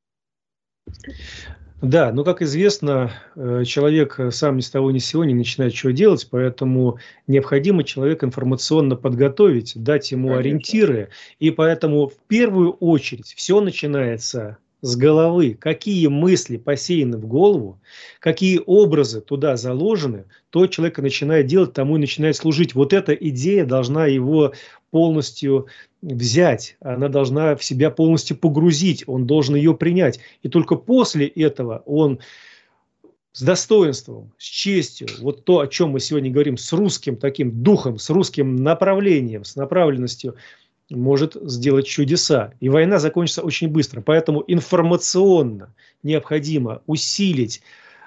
Да, но, как известно, человек сам ни с того ни с сего не начинает что делать, поэтому необходимо человека информационно подготовить, дать ему Конечно. Ориентиры. И поэтому в первую очередь все начинается с головы. Какие мысли посеяны в голову, какие образы туда заложены, то человек начинает делать, тому и начинает служить. Вот эта идея должна его полностью взять, она должна в себя полностью погрузить, он должен ее принять. И только после этого он с достоинством, с честью, вот то, о чем мы сегодня говорим, с русским таким духом, с русским направлением, с направленностью, может сделать чудеса. И война закончится очень быстро. Поэтому информационно необходимо усилить,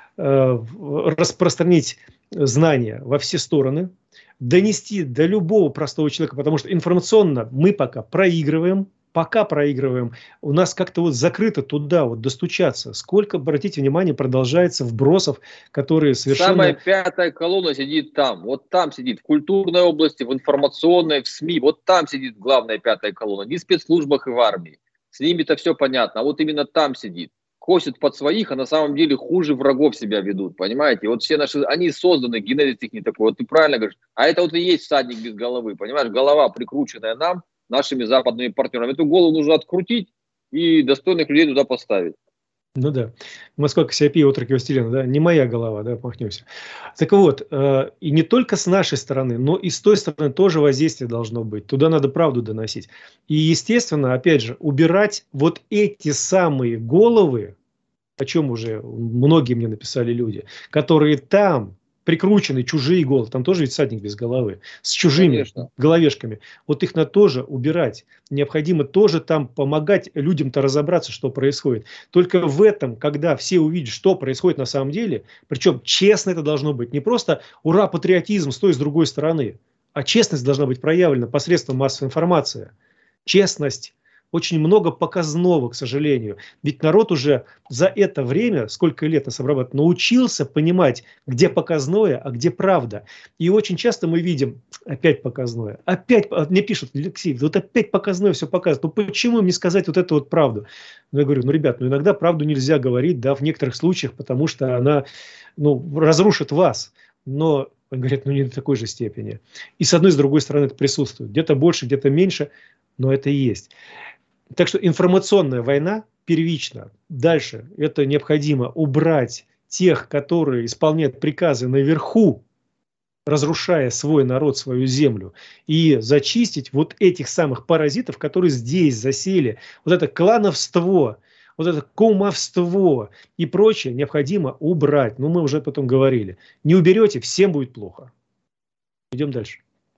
э, распространить знания во все стороны, донести до любого простого человека, потому что информационно мы пока проигрываем, пока проигрываем, у нас как-то вот закрыто туда вот достучаться. Сколько, обратите внимание, продолжается вбросов, которые совершенно... Самая пятая колонна сидит там, вот там сидит, в культурной области, в информационной, в СМИ, вот там сидит главная пятая колонна, не в спецслужбах и в армии. С ними-то все понятно, а вот именно там сидит. Косят под своих, а на самом деле хуже врагов себя ведут, понимаете? Вот все наши, они созданы, генезис их не такой, вот ты правильно говоришь, а это вот и есть всадник без головы, понимаешь? Голова, прикрученная нам, нашими западными партнерами. Эту голову нужно открутить и достойных людей туда поставить. Ну да. Москва, Кассиопея, отроки Вастилена, да, не моя голова, да, махнемся. Так вот, э, и не только с нашей стороны, но и с той стороны тоже воздействие должно быть. Туда надо правду доносить. И, естественно, опять же, убирать вот эти самые головы, о чем уже многие мне написали люди, которые там прикручены, чужие головы, там тоже ведь всадник без головы, с чужими Конечно. Головешками. Вот их надо тоже убирать. Необходимо тоже там помогать людям-то разобраться, что происходит. Только в этом, когда все увидят, что происходит на самом деле, причем честно это должно быть, не просто ура, патриотизм с той и с другой стороны, а честность должна быть проявлена посредством массовой информации. Честность. Очень много показного, к сожалению. Ведь народ уже за это время, сколько лет нас обрабатывает, научился понимать, где показное, а где правда. И очень часто мы видим, опять показное. Опять, мне пишут, Алексей, вот опять показное все показывает. Ну почему им не сказать вот эту вот правду? Ну я говорю, ну ребят, ну иногда правду нельзя говорить, да, в некоторых случаях, потому что она, ну, разрушит вас. Но говорят, ну не до такой же степени. И с одной, и с другой стороны это присутствует. Где-то больше, где-то меньше, но это и есть. Так что информационная война первична. Дальше это необходимо убрать тех, которые исполняют приказы наверху, разрушая свой народ, свою землю, и зачистить вот этих самых паразитов, которые здесь засели. Вот это клановство, вот это кумовство и прочее необходимо убрать. Ну, мы уже потом говорили. Не уберете, всем будет плохо. Идем дальше.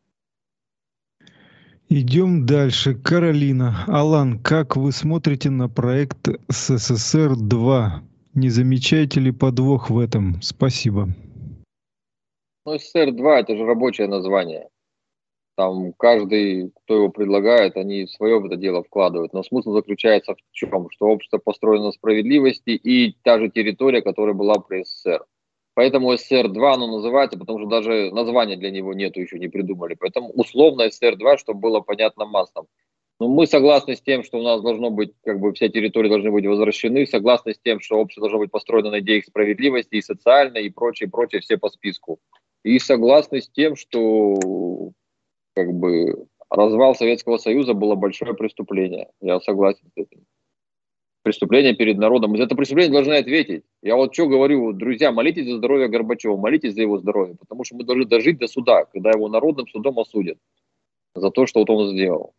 Идем дальше. Каролина. Алан, как вы смотрите на проект СССР два? Не замечаете ли подвох в этом? Спасибо. Ну, СССР-два это же рабочее название. Там каждый, кто его предлагает, они свое в это дело вкладывают. Но смысл заключается в чем? Что общество построено на справедливости и та же территория, которая была при СССР. Поэтому СССР-два оно называется, потому что даже названия для него нету, еще не придумали. Поэтому условно СССР-два, чтобы было понятно массам. Но мы согласны с тем, что у нас должно быть, как бы все территории должны быть возвращены, согласны с тем, что общество должно быть построено на идеях справедливости и социальной, и прочее, прочее, все по списку. И согласны с тем, что как бы развал Советского Союза было большое преступление. Я согласен с этим. Преступление перед народом. Мы за это преступление должны ответить. Я вот что говорю, друзья, молитесь за здоровье Горбачева, молитесь за его здоровье, потому что мы должны дожить до суда, когда его народным судом осудят за то, что вот он сделал.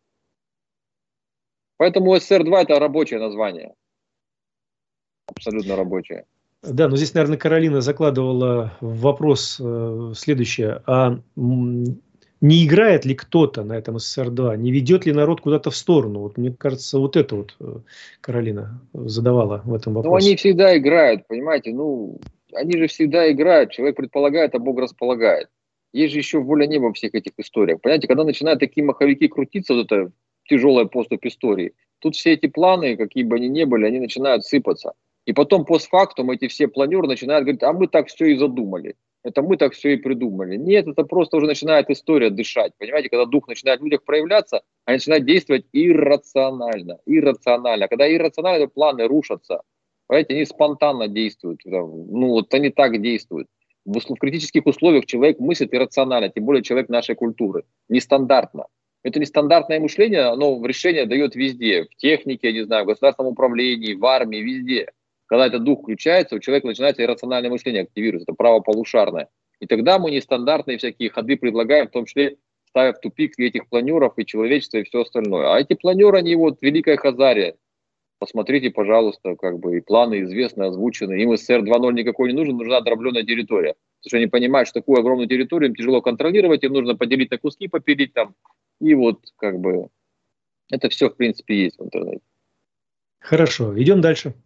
Поэтому СССР-два это рабочее название. Абсолютно рабочее. Да, но здесь, наверное, Каролина закладывала в вопрос э, следующее. А м, не играет ли кто-то на этом СССР-два? Не ведет ли народ куда-то в сторону? Вот мне кажется, вот это вот э, Каролина задавала в этом вопросе. Ну, они всегда играют, понимаете? Ну, они же всегда играют. Человек предполагает, а Бог располагает. Есть же еще воля неба во всех этих историях. Понимаете, когда начинают такие маховики крутиться, вот это тяжелая поступь истории, тут все эти планы, какие бы они ни были, они начинают сыпаться. И потом постфактум эти все планеры начинают говорить, а мы так все и задумали. Это мы так все и придумали. Нет, это просто уже начинает история дышать. Понимаете, когда дух начинает в людях проявляться, они начинают действовать иррационально. Иррационально. Когда иррационально, планы рушатся. Понимаете, они спонтанно действуют. Ну, вот они так действуют. В, в критических условиях человек мыслит иррационально, тем более человек нашей культуры. Нестандартно. Это нестандартное мышление, оно решение дает везде. В технике, я не знаю, в государственном управлении, в армии, везде. Когда этот дух включается, у человека начинается иррациональное мышление активируется, это правополушарное. И тогда мы нестандартные всякие ходы предлагаем, в том числе ставя в тупик и этих планеров, и человечество, и все остальное. А эти планеры, они вот Великая Хазария. Посмотрите, пожалуйста, как бы и планы известны, озвучены. Им СССР два ноль никакой не нужен, нужна дробленная территория. Потому что они понимают, что такую огромную территорию им тяжело контролировать, им нужно поделить на куски, попилить там. И вот как бы это все в принципе есть в интернете. Хорошо, идем дальше.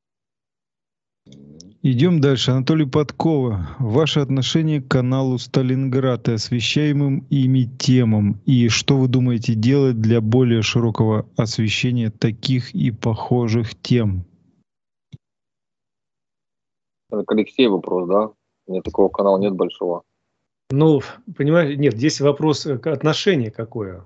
Идем дальше. Анатолий Подкова. Ваше отношение к каналу Сталинград и освещаемым ими темам. И что вы думаете делать для более широкого освещения таких и похожих тем? Это к Алексею вопрос, да? У меня такого канала нет большого. Ну, понимаешь, нет, здесь вопрос отношения какое.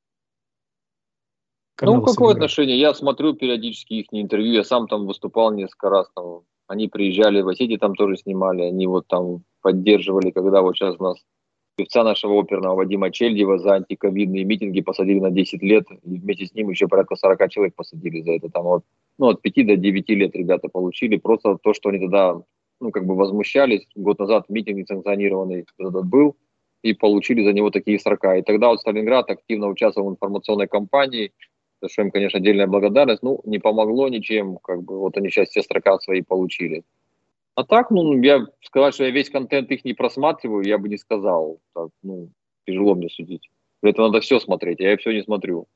Ну, какое отношение? Я смотрю периодически их интервью, я сам там выступал несколько раз, там, они приезжали в Осетии, там тоже снимали, они вот там поддерживали, когда вот сейчас у нас певца нашего оперного Вадима Чельдева за антиковидные митинги посадили на десять лет, и вместе с ним еще порядка сорок человек посадили за это, там вот, ну, от пяти до девяти лет ребята получили, просто то, что они тогда, ну, как бы возмущались, год назад митинг несанкционированный этот был, и получили за него такие срока. И тогда вот Сталинград активно участвовал в информационной кампании, за что им, конечно, отдельная благодарность. Ну, не помогло ничем, как бы, вот они сейчас все строка свои получили. А так, ну, я сказать, что я весь контент их не просматриваю, я бы не сказал. Так, ну, тяжело мне судить. Для этого надо все смотреть, а я все не смотрю.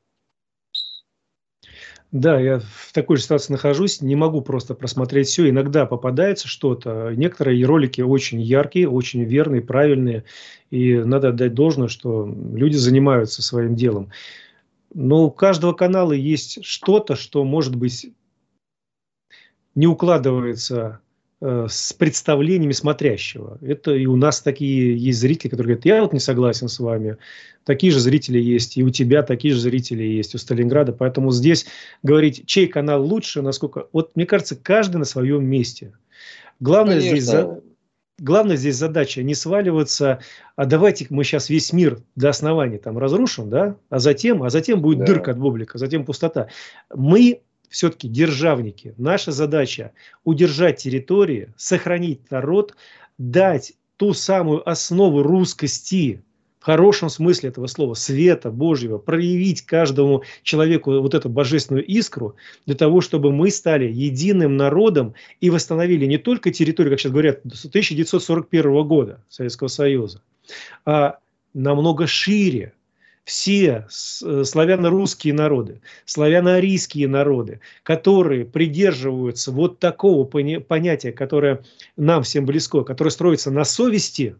Да, я в такой же ситуации нахожусь, не могу просто просмотреть все. Иногда попадается что-то. Некоторые ролики очень яркие, очень верные, правильные. И надо отдать должное, что люди занимаются своим делом. Но у каждого канала есть что-то, что, может быть, не укладывается э, с представлениями смотрящего. Это и у нас такие есть зрители, которые говорят, я вот не согласен с вами. Такие же зрители есть, и у тебя такие же зрители есть, у Сталинграда. Поэтому здесь говорить, чей канал лучше, насколько... Вот мне кажется, каждый на своем месте. Главное здесь... За... Главное здесь задача не сваливаться, а давайте мы сейчас весь мир до основания там разрушим, да, а затем, а затем будет да. дырка от бублика, затем пустота. Мы все-таки державники. Наша задача удержать территории, сохранить народ, дать ту самую основу русскости, в хорошем смысле этого слова, света Божьего, проявить каждому человеку вот эту божественную искру для того, чтобы мы стали единым народом и восстановили не только территорию, как сейчас говорят, тысяча девятьсот сорок первого года Советского Союза, а намного шире. Все славяно-русские народы, славяно-арийские народы, которые придерживаются вот такого понятия, которое нам всем близко, которое строится на совести,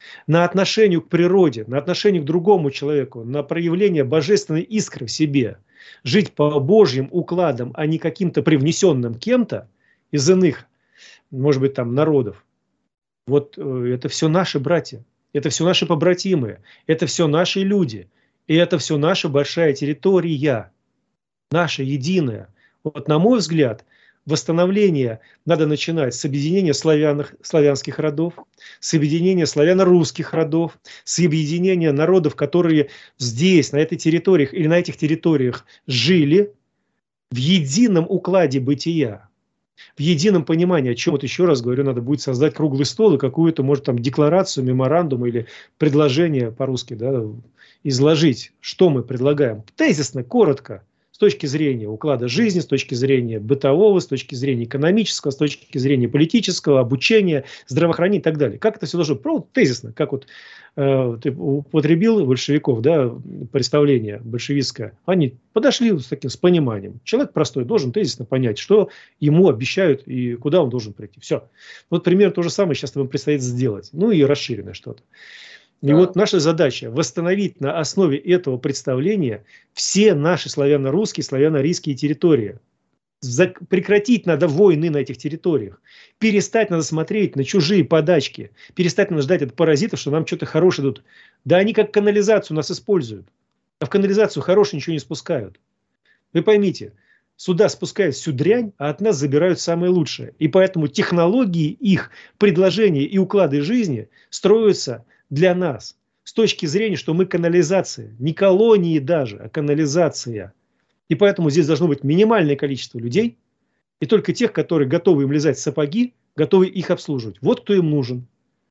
на отношение к природе, на отношение к другому человеку, на проявление божественной искры в себе, жить по Божьим укладам, а не каким-то привнесенным кем-то из иных, может быть, там, народов. Вот э, это все наши братья, это все наши побратимы, это все наши люди, и это все наша большая территория, наша единая. Вот, на мой взгляд, восстановление надо начинать с объединения славянных, славянских родов, с объединения славяно-русских родов, с объединения народов, которые здесь, на этой территории или на этих территориях жили в едином укладе бытия, в едином понимании, о чем, вот еще раз говорю, надо будет создать круглый стол и какую-то, может, там, декларацию, меморандум или предложение по-русски, да, изложить, что мы предлагаем. Тезисно, коротко. С точки зрения уклада жизни, с точки зрения бытового, с точки зрения экономического, с точки зрения политического, обучения, здравоохранения и так далее. Как это все должно быть? Просто тезисно, как вот э, ты употребил большевиков, да, представление большевистское. Они подошли с таким, с пониманием. Человек простой должен тезисно понять, что ему обещают и куда он должен прийти. Все. Вот примерно то же самое сейчас вам предстоит сделать. Ну и расширенное что-то. И да. Вот наша задача восстановить на основе этого представления все наши славяно-русские, славяно-арийские территории. За... Прекратить надо войны на этих территориях. Перестать надо смотреть на чужие подачки. Перестать надо ждать от паразитов, что нам что-то хорошее дадут. Да они как канализацию нас используют. А в канализацию хорошее ничего не спускают. Вы поймите, сюда спускают всю дрянь, а от нас забирают самое лучшее. И поэтому технологии их, предложения и уклады жизни строятся для нас, с точки зрения, что мы канализация, не колонии даже, а канализация. И поэтому здесь должно быть минимальное количество людей, и только тех, которые готовы им лизать сапоги, готовы их обслуживать. Вот кто им нужен.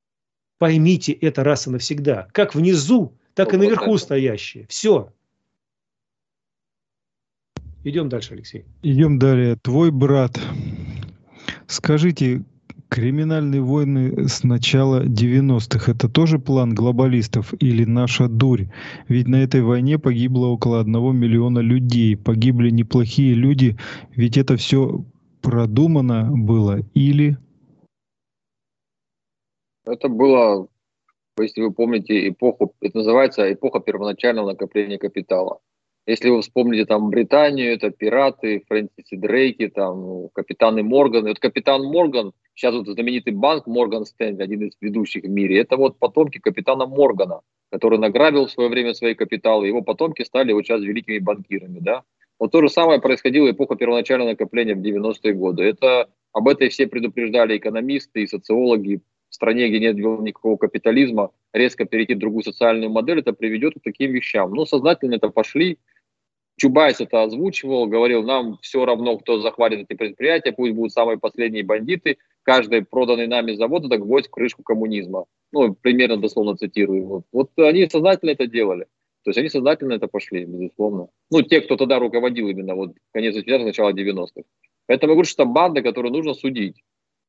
Поймите это раз и навсегда. Как внизу, так и наверху стоящие. Все. Идем дальше, Алексей. Идем далее. Твой брат. Скажите, криминальные войны с начала девяностых – это тоже план глобалистов или наша дурь? Ведь на этой войне погибло около одного миллиона людей. Погибли неплохие люди. Ведь это все продумано было или… Это было, если вы помните, эпоху, это называется эпоха первоначального накопления капитала. Если вы вспомните там Британию, это пираты, Фрэнсиси Дрейки, там капитаны Морган. И вот капитан Морган, сейчас вот знаменитый банк Морган Стэнли, один из ведущих в мире, это вот потомки капитана Моргана, который награбил в свое время свои капиталы. Его потомки стали вот сейчас великими банкирами. Да? Вот то же самое происходило в эпоху первоначального накопления в девяностые годы. Это, об этой все предупреждали экономисты и социологи. В стране, где нет никакого капитализма, резко перейти в другую социальную модель, это приведет к таким вещам. Но сознательно это пошли. Чубайс это озвучивал, говорил, нам все равно, кто захватит эти предприятия, пусть будут самые последние бандиты, каждый проданный нами завод – это гвоздь в крышку коммунизма. Ну, примерно дословно цитирую. Вот. вот они сознательно это делали. То есть они сознательно это пошли, безусловно. Ну, те, кто тогда руководил именно вот конец восьмидесятых, начало девяностых. Поэтому я говорю, что это банда, которую нужно судить.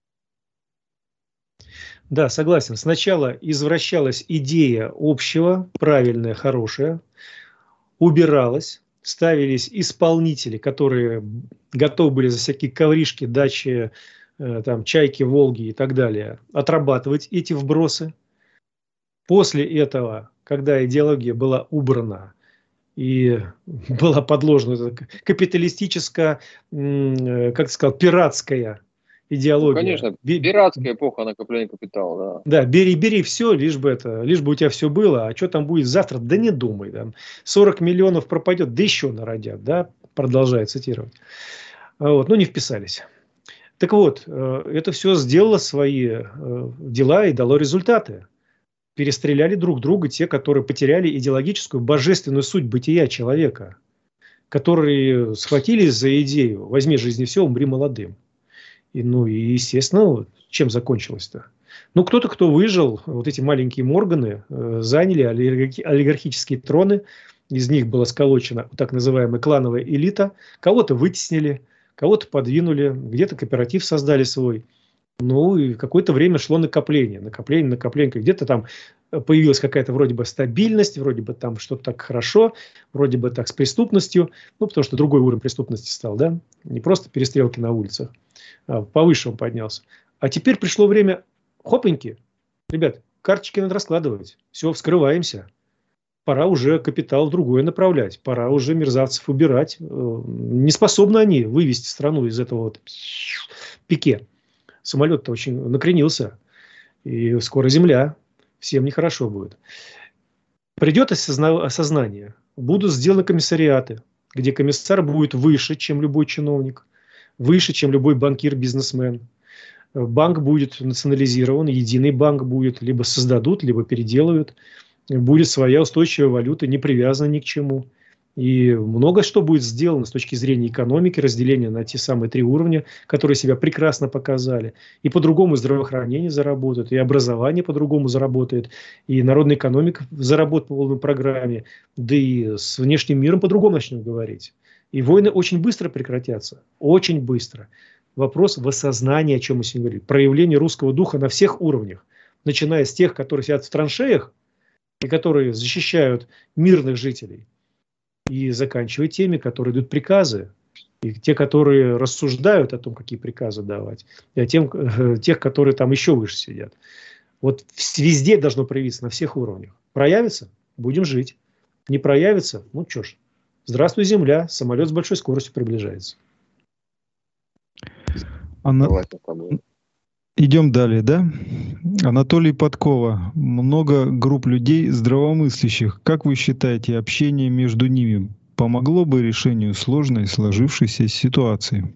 Да, согласен. Сначала извращалась идея общего, правильная, хорошая, убиралась, ставились исполнители, которые готовы были за всякие ковришки, дачи, э, там, чайки, волги и так далее, отрабатывать эти вбросы. После этого, когда идеология была убрана и была подложена капиталистическая, э, как ты сказал, пиратская идеология. Ну, конечно, пиратская эпоха накопления капитала, да. Да, бери, бери все, лишь бы это, лишь бы у тебя все было, а что там будет завтра, да не думай, да. сорок миллионов пропадет, да еще народят, да, продолжает цитировать. Вот, ну, не вписались. Так вот, это все сделало свои дела и дало результаты. Перестреляли друг друга те, которые потеряли идеологическую, божественную суть бытия человека, которые схватились за идею «возьми жизни все, умри молодым». И, ну и, естественно, чем закончилось-то? Ну, кто-то, кто выжил, вот эти маленькие Морганы, э, заняли олигархи, олигархические троны, из них была сколочена так называемая клановая элита, кого-то вытеснили, кого-то подвинули, где-то кооператив создали свой. Ну, и какое-то время шло накопление, накопление, накопление, где-то там появилась какая-то вроде бы стабильность, вроде бы там что-то так хорошо, вроде бы так с преступностью, ну, потому что другой уровень преступности стал, да, не просто перестрелки на улицах, а повыше он поднялся. А теперь пришло время, хопеньки, ребят, карточки надо раскладывать. Все, вскрываемся. Пора уже капитал другое направлять. Пора уже мерзавцев убирать. Не способны они вывести страну из этого вот пике. Самолет-то очень накренился. И скоро земля. Всем нехорошо будет. Придет осозна- осознание. Будут сделаны комиссариаты, где комиссар будет выше, чем любой чиновник. Выше, чем любой банкир, бизнесмен. Банк будет национализирован. Единый банк будет. Либо создадут, либо переделают. Будет своя устойчивая валюта, не привязана ни к чему. И много что будет сделано с точки зрения экономики, разделения на те самые три уровня, которые себя прекрасно показали. И по-другому здравоохранение заработает, и образование по-другому заработает, и народная экономика заработает по полной программе, да и с внешним миром по-другому начнем говорить. И войны очень быстро прекратятся, очень быстро. Вопрос в осознании, о чем мы сегодня говорили, проявление русского духа на всех уровнях, начиная с тех, которые сидят в траншеях, и которые защищают мирных жителей, и заканчивая теми, которые дают приказы, и те, которые рассуждают о том, какие приказы давать, и о тем, тех, которые там еще выше сидят. Вот везде должно проявиться, на всех уровнях. Проявится – будем жить. Не проявится – ну что ж, здравствуй, земля, самолет с большой скоростью приближается. Анна... Идем далее, да? Анатолий Подкова. Много групп людей здравомыслящих. Как вы считаете, общение между ними помогло бы решению сложной сложившейся ситуации?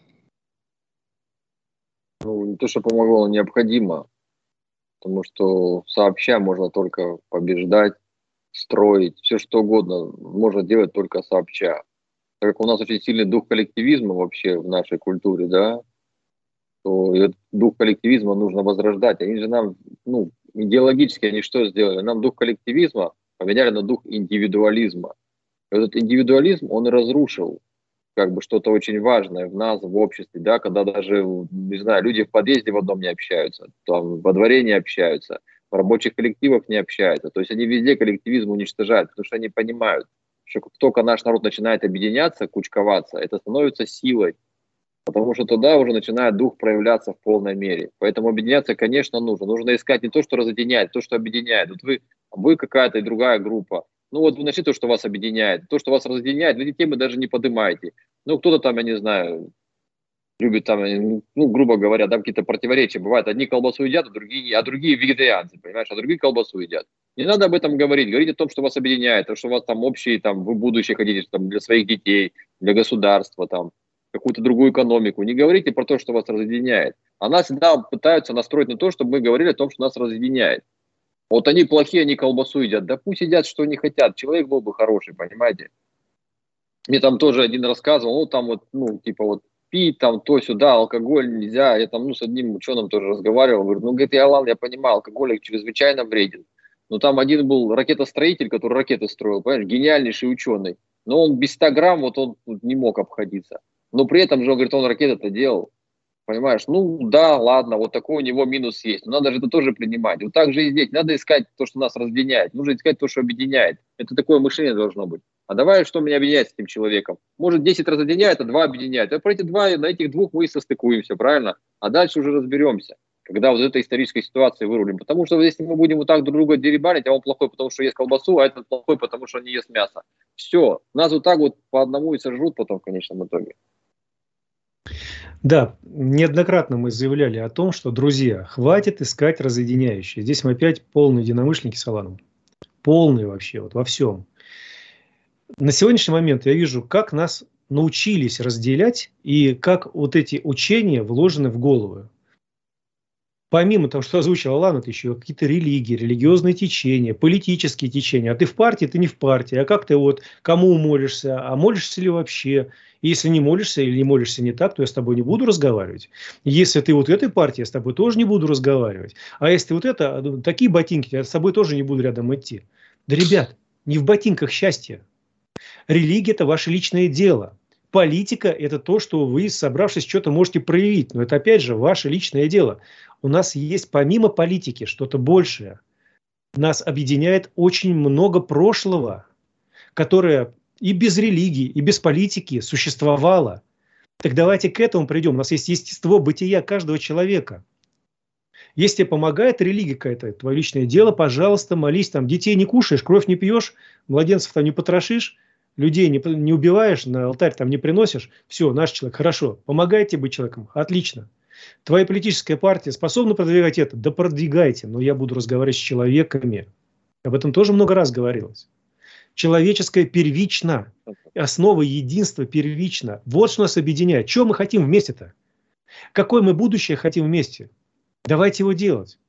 Ну, не то, что помогло, но необходимо. Потому что сообща можно только побеждать, строить. Все что угодно можно делать только сообща. Так как у нас очень сильный дух коллективизма вообще в нашей культуре, да, то этот дух коллективизма нужно возрождать. Они же нам, ну, идеологически они что сделали? Нам дух коллективизма поменяли на дух индивидуализма. И этот индивидуализм, он и разрушил как бы что-то очень важное в нас, в обществе, да, когда даже, не знаю, люди в подъезде в одном не общаются, там, во дворе не общаются, в рабочих коллективах не общаются. То есть они везде коллективизм уничтожают, потому что они понимают, что как только наш народ начинает объединяться, кучковаться, это становится силой. Потому что тогда уже начинает дух проявляться в полной мере. Поэтому объединяться, конечно, нужно. Нужно искать не то, что разъединяет, а то, что объединяет. Вот вы, вы какая-то и другая группа. Ну вот вы нашли то, что вас объединяет. То, что вас разъединяет, вы эти темы даже не поднимаете. Ну кто-то там, я не знаю, любит там, ну, грубо говоря, там какие-то противоречия бывают. Одни колбасу едят, а другие, а другие вегетарианцы, понимаешь, а другие колбасу едят. Не надо об этом говорить. Говорить о том, что вас объединяет, то, что у вас там общие, там, вы будущее хотите там, для своих детей, для государства, там, какую-то другую экономику. Не говорите про то, что вас разъединяет. А нас всегда пытаются настроить на то, чтобы мы говорили о том, что нас разъединяет. Вот они плохие, они колбасу едят. Да пусть едят, что они хотят. Человек был бы хороший, понимаете? Мне там тоже один рассказывал, ну там вот, ну типа вот пить там то-сюда, алкоголь нельзя. Я там ну с одним ученым тоже разговаривал. Говорю, ну говорит, я, ладно, я понимаю, алкоголь чрезвычайно вреден. Но там один был ракетостроитель, который ракеты строил, понимаешь, гениальнейший ученый. Но он без ста грамм вот он не мог обходиться. Но при этом же, он говорит, он ракеты-то делал. Понимаешь? Ну, да, ладно, вот такой у него минус есть. Но надо же это тоже принимать. Вот так же и здесь. Надо искать то, что нас разъединяет. Нужно искать то, что объединяет. Это такое мышление должно быть. А давай, что меня объединяет с этим человеком? Может, десять разъединяет, а два объединяет. А про эти два, на этих двух мы и состыкуемся, правильно? А дальше уже разберемся, когда вот этой исторической ситуации вырулим. Потому что если мы будем вот так друг друга деребанить, а он плохой, потому что ест колбасу, а этот плохой, потому что он не ест мясо. Все. Нас вот так вот по одному и сожрут потом в конечном итоге. Да, неоднократно мы заявляли о том, что, друзья, хватит искать разъединяющие. Здесь мы опять полные единомышленники с Аланом. Полные вообще, вот во всем. На сегодняшний момент я вижу, как нас научились разделять и как вот эти учения вложены в головы. Помимо того, что озвучил Алан, это еще какие-то религии, религиозные течения, политические течения. А ты в партии, ты не в партии. А как ты вот, кому молишься? А молишься ли вообще? И если не молишься или не молишься не так, то я с тобой не буду разговаривать. Если ты вот этой партии, я с тобой тоже не буду разговаривать. А если ты вот это, такие ботинки, я с тобой тоже не буду рядом идти. Да, ребят, не в ботинках счастье. Религия – это ваше личное дело. Политика – это то, что вы, собравшись, что-то можете проявить. Но это, опять же, ваше личное дело. У нас есть помимо политики что-то большее. Нас объединяет очень много прошлого, которое и без религии, и без политики существовало. Так давайте к этому придем. У нас есть естество бытия каждого человека. Если тебе помогает религия какая-то, твое личное дело, пожалуйста, молись. Там детей не кушаешь, кровь не пьешь, младенцев там не потрошишь, людей не, не убиваешь, на алтарь там не приносишь. Все, наш человек, хорошо. Помогает тебе быть человеком? Отлично. Твоя политическая партия способна продвигать это? Да продвигайте, но я буду разговаривать с человеками. Об этом тоже много раз говорилось. Человеческое первично. Основа единства первична. Вот что нас объединяет. Что мы хотим вместе-то? Какое мы будущее хотим вместе? Давайте его делать.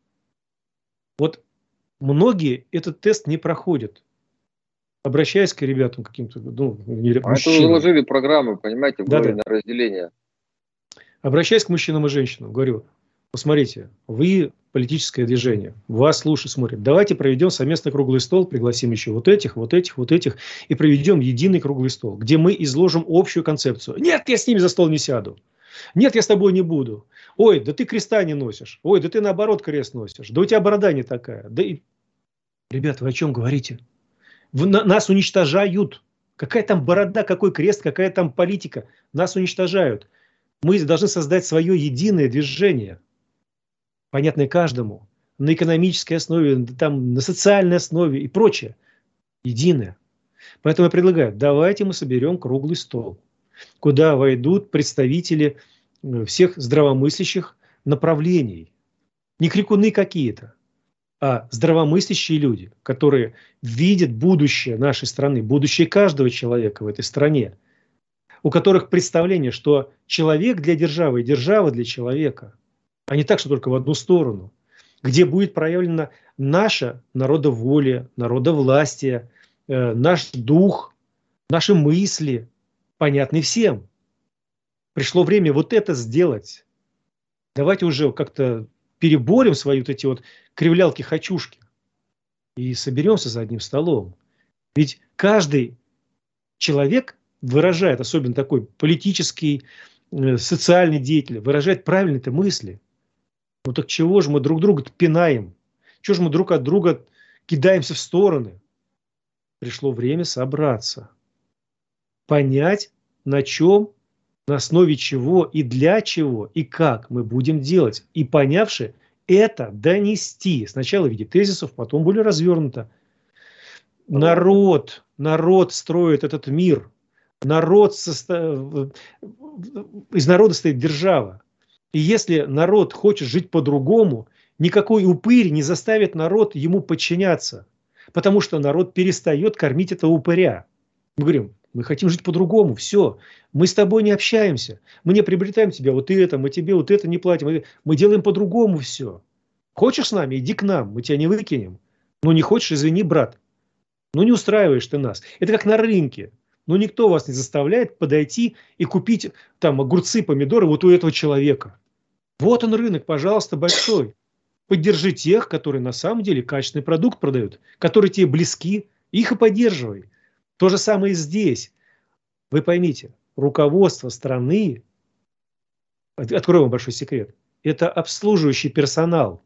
Вот многие этот тест не проходят. Обращаясь к ребятам каким-то, ну, не А это уже заложили программы, понимаете, в Да-да. на разделение. Обращаясь к мужчинам и женщинам, говорю, посмотрите, вы политическое движение, вас слушают, смотрят. Давайте проведем совместный круглый стол, пригласим еще вот этих, вот этих, вот этих, и проведем единый круглый стол, где мы изложим общую концепцию. Нет, я с ними за стол не сяду. Нет, я с тобой не буду. Ой, да ты креста не носишь. Ой, да ты наоборот крест носишь. Да у тебя борода не такая. Да и... Ребята, вы о чем говорите? Вы, на, нас уничтожают. Какая там борода, какой крест, какая там политика. Нас уничтожают. Мы должны создать свое единое движение, понятное каждому, на экономической основе, там, на социальной основе и прочее. Единое. Поэтому я предлагаю, давайте мы соберем круглый стол, куда войдут представители всех здравомыслящих направлений. Не крикуны какие-то, а здравомыслящие люди, которые видят будущее нашей страны, будущее каждого человека в этой стране, у которых представление, что человек для державы и держава для человека, а не так, что только в одну сторону, где будет проявлена наша народоволие, народовластие, э, наш дух, наши мысли, понятны всем. Пришло время вот это сделать. Давайте уже как-то переборем свои вот эти вот кривлялки-хочушки и соберемся за одним столом. Ведь каждый человек выражает, особенно такой политический, э, социальный деятель, выражает правильные-то мысли. Ну так чего же мы друг друга пинаем? Чего же мы друг от друга кидаемся в стороны? Пришло время собраться. Понять, на чем, на основе чего и для чего и как мы будем делать. И понявши это, донести. Сначала в виде тезисов, потом более развернуто. Народ, народ строит этот мир. Народ состо... Из народа стоит держава. И если народ хочет жить по-другому, никакой упырь не заставит народ ему подчиняться. Потому что народ перестает кормить этого упыря. Мы говорим, мы хотим жить по-другому, все. Мы с тобой не общаемся. Мы не приобретаем тебя вот это, мы тебе вот это не платим. Мы делаем по-другому все. Хочешь с нами, иди к нам, мы тебя не выкинем. Ну не хочешь, извини, брат. Ну не устраиваешь ты нас. Это как на рынке. Ну никто вас не заставляет подойти и купить там огурцы, помидоры вот у этого человека. Вот он рынок, пожалуйста, большой. Поддержи тех, которые на самом деле качественный продукт продают, которые тебе близки, их и поддерживай. То же самое и здесь. Вы поймите, руководство страны, открою вам большой секрет, это обслуживающий персонал.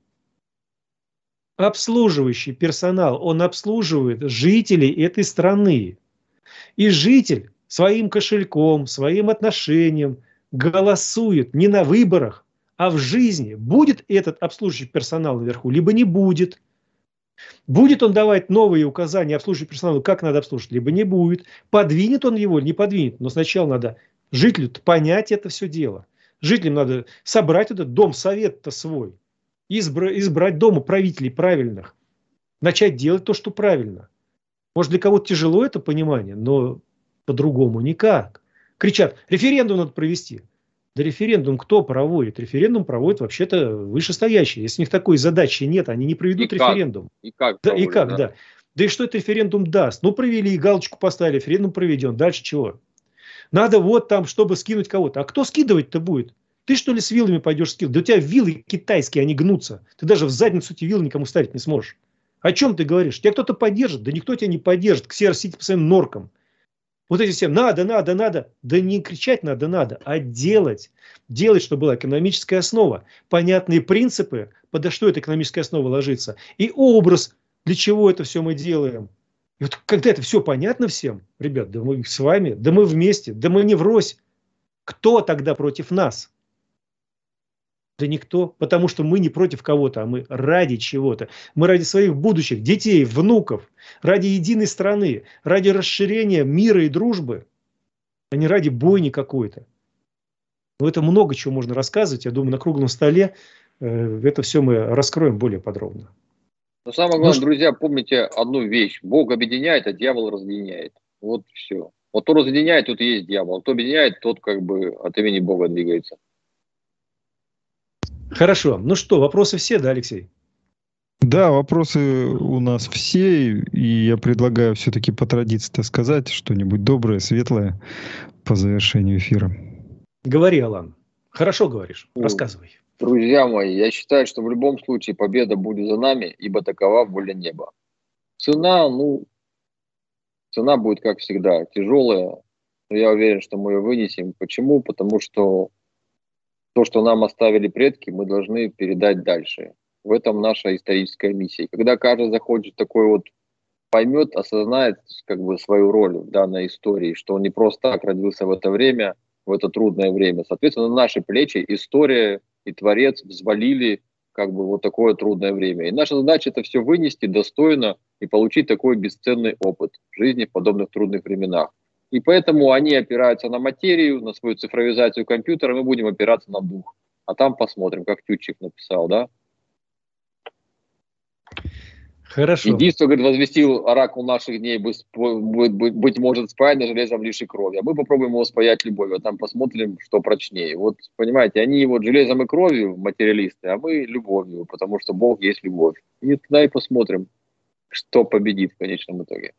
Обслуживающий персонал, он обслуживает жителей этой страны. И житель своим кошельком, своим отношением голосует не на выборах, а в жизни. Будет этот обслуживающий персонал наверху, либо не будет. Будет он давать новые указания обслуживающему персоналу, как надо обслуживать, либо не будет. Подвинет он его, не подвинет. Но сначала надо жителю понять это все дело. Жителям надо собрать этот дом-совет-то свой. Избра- избрать дома правителей правильных. Начать делать то, что правильно. Может, для кого-то тяжело это понимание, но по-другому никак. Кричат, референдум надо провести. Да референдум кто проводит? Референдум проводит вообще-то вышестоящие. Если у них такой задачи нет, они не проведут И референдум. Как? И как? Да, Проводят, и как, да. да. Да и что это референдум даст? Ну, провели, галочку поставили, референдум проведен. Дальше чего? Надо вот там, чтобы скинуть кого-то. А кто скидывать-то будет? Ты что ли с вилами пойдешь скидывать? Да у тебя вилы китайские, они гнутся. Ты даже в задницу эти вилы никому ставить не сможешь. О чем ты говоришь? Тебя кто-то поддержит? Да никто тебя не поддержит. Ксеросите по своим норкам. Вот эти все надо, надо, надо. Да не кричать надо, надо, а делать. Делать, чтобы была экономическая основа. Понятные принципы, подо что эта экономическая основа ложится. И образ, для чего это все мы делаем. И вот когда это все понятно всем, ребят, да мы с вами, да мы вместе, да мы не врозь. Кто тогда против нас? Да никто, потому что мы не против кого-то, а мы ради чего-то. Мы ради своих будущих детей, внуков, ради единой страны, ради расширения мира и дружбы, а не ради бойни какой-то. Но это много чего можно рассказывать. Я думаю, на круглом столе э, это все мы раскроем более подробно. Но самое главное, Ну, друзья, помните одну вещь. Бог объединяет, а дьявол разъединяет. Вот все. Вот кто разъединяет, тот и есть дьявол. Кто объединяет, тот как бы от имени Бога двигается. Хорошо. Ну что, вопросы все, да, Алексей? Да, вопросы у нас все, и я предлагаю все-таки по традиции сказать что-нибудь доброе, светлое по завершению эфира. Говори, Алан. Хорошо говоришь. Рассказывай. Друзья мои, я считаю, что в любом случае победа будет за нами, ибо такова воля неба. Цена, ну, цена будет, как всегда, тяжелая, но я уверен, что мы ее вынесем. Почему? Потому что то, что нам оставили предки, мы должны передать дальше. В этом наша историческая миссия. Когда каждый захочет такой вот, поймет, осознает как бы свою роль в данной истории, что он не просто так родился в это время, в это трудное время. Соответственно, на наши плечи история и Творец взвалили как бы вот такое трудное время. И наша задача это все вынести достойно и получить такой бесценный опыт в жизни в подобных трудных временах. И поэтому они опираются на материю, на свою цифровизацию компьютера, мы будем опираться на дух. А там посмотрим, как Тютчик написал, да? Хорошо. Единство, говорит, возвестил оракул наших дней, быть, быть, быть, быть может спаянно железом лишь и кровью. А мы попробуем его спаять любовью, а там посмотрим, что прочнее. Вот, понимаете, они вот железом и кровью материалисты, а мы любовью, потому что Бог есть любовь. И тогда и посмотрим, что победит в конечном итоге.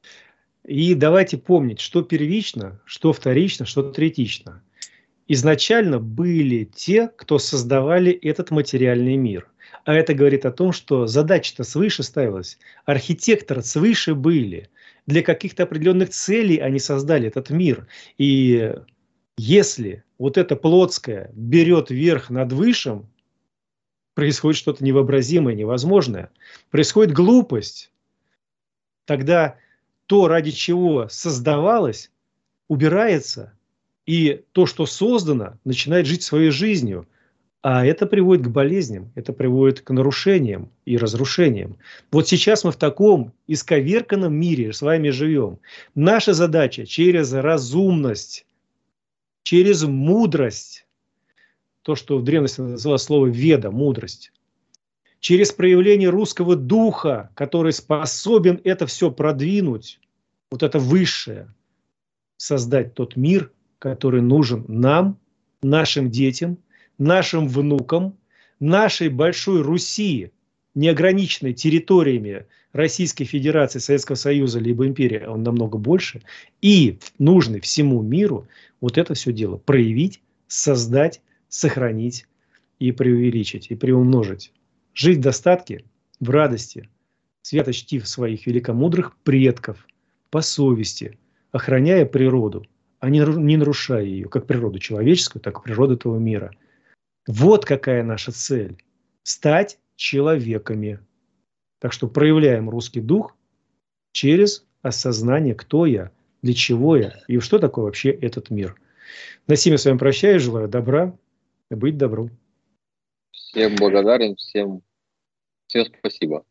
И давайте помнить, что первично, что вторично, что третично. Изначально были те, кто создавали этот материальный мир. А это говорит о том, что задача-то свыше ставилась. Архитекторы свыше были. Для каких-то определенных целей они создали этот мир. И если вот это плотское берет верх над высшим, происходит что-то невообразимое, невозможное. Происходит глупость. Тогда то, ради чего создавалось, убирается. И то, что создано, начинает жить своей жизнью. А это приводит к болезням, это приводит к нарушениям и разрушениям. Вот сейчас мы в таком исковерканном мире с вами живем. Наша задача через разумность, через мудрость, то, что в древности называлось слово веда, мудрость, через проявление русского духа, который способен это все продвинуть, вот это высшее, создать тот мир, который нужен нам, нашим детям, нашим внукам, нашей большой Руси, неограниченной территориями Российской Федерации, Советского Союза, либо империи, а он намного больше, и нужный всему миру вот это все дело проявить, создать, сохранить и преувеличить, и приумножить. Жить в достатке, в радости, свято чтив своих великомудрых предков, по совести, охраняя природу, а не нарушая ее, как природу человеческую, так и природу этого мира. Вот какая наша цель – стать человеками. Так что проявляем русский дух через осознание, кто я, для чего я и что такое вообще этот мир. На сим я с вами прощаюсь, желаю добра и быть добру. Всем благодарен, всем, всем спасибо.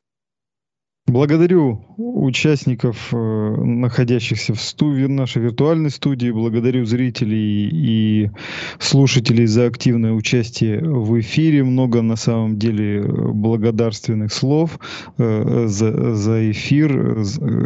Благодарю участников, находящихся в студии, в нашей виртуальной студии. Благодарю зрителей и слушателей за активное участие в эфире. Много на самом деле благодарственных слов за, за эфир.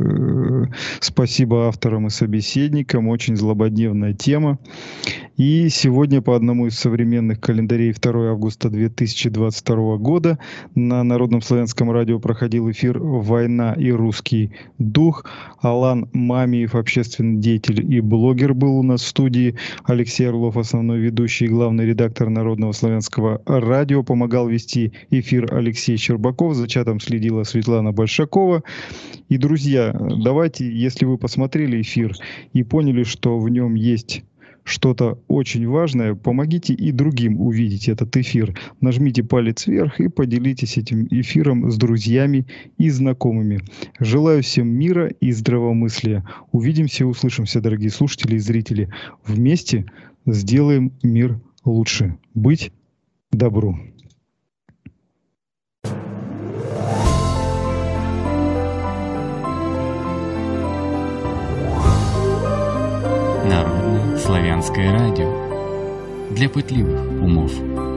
Спасибо авторам и собеседникам. Очень злободневная тема. И сегодня по одному из современных календарей второго августа две тысячи двадцать второго года на Народном славянском радио проходил эфир «Война и русский дух». Алан Мамиев, общественный деятель и блогер, был у нас в студии. Алексей Орлов, основной ведущий и главный редактор Народного славянского радио. Помогал вести эфир Алексей Щербаков. За чатом следила Светлана Большакова. И, друзья, давайте, если вы посмотрели эфир и поняли, что в нем есть что-то очень важное, помогите и другим увидеть этот эфир. Нажмите палец вверх и поделитесь этим эфиром с друзьями и знакомыми. Желаю всем мира и здравомыслия. Увидимся и услышимся, дорогие слушатели и зрители. Вместе сделаем мир лучше. Быть добру. Народное славянское радио для пытливых умов.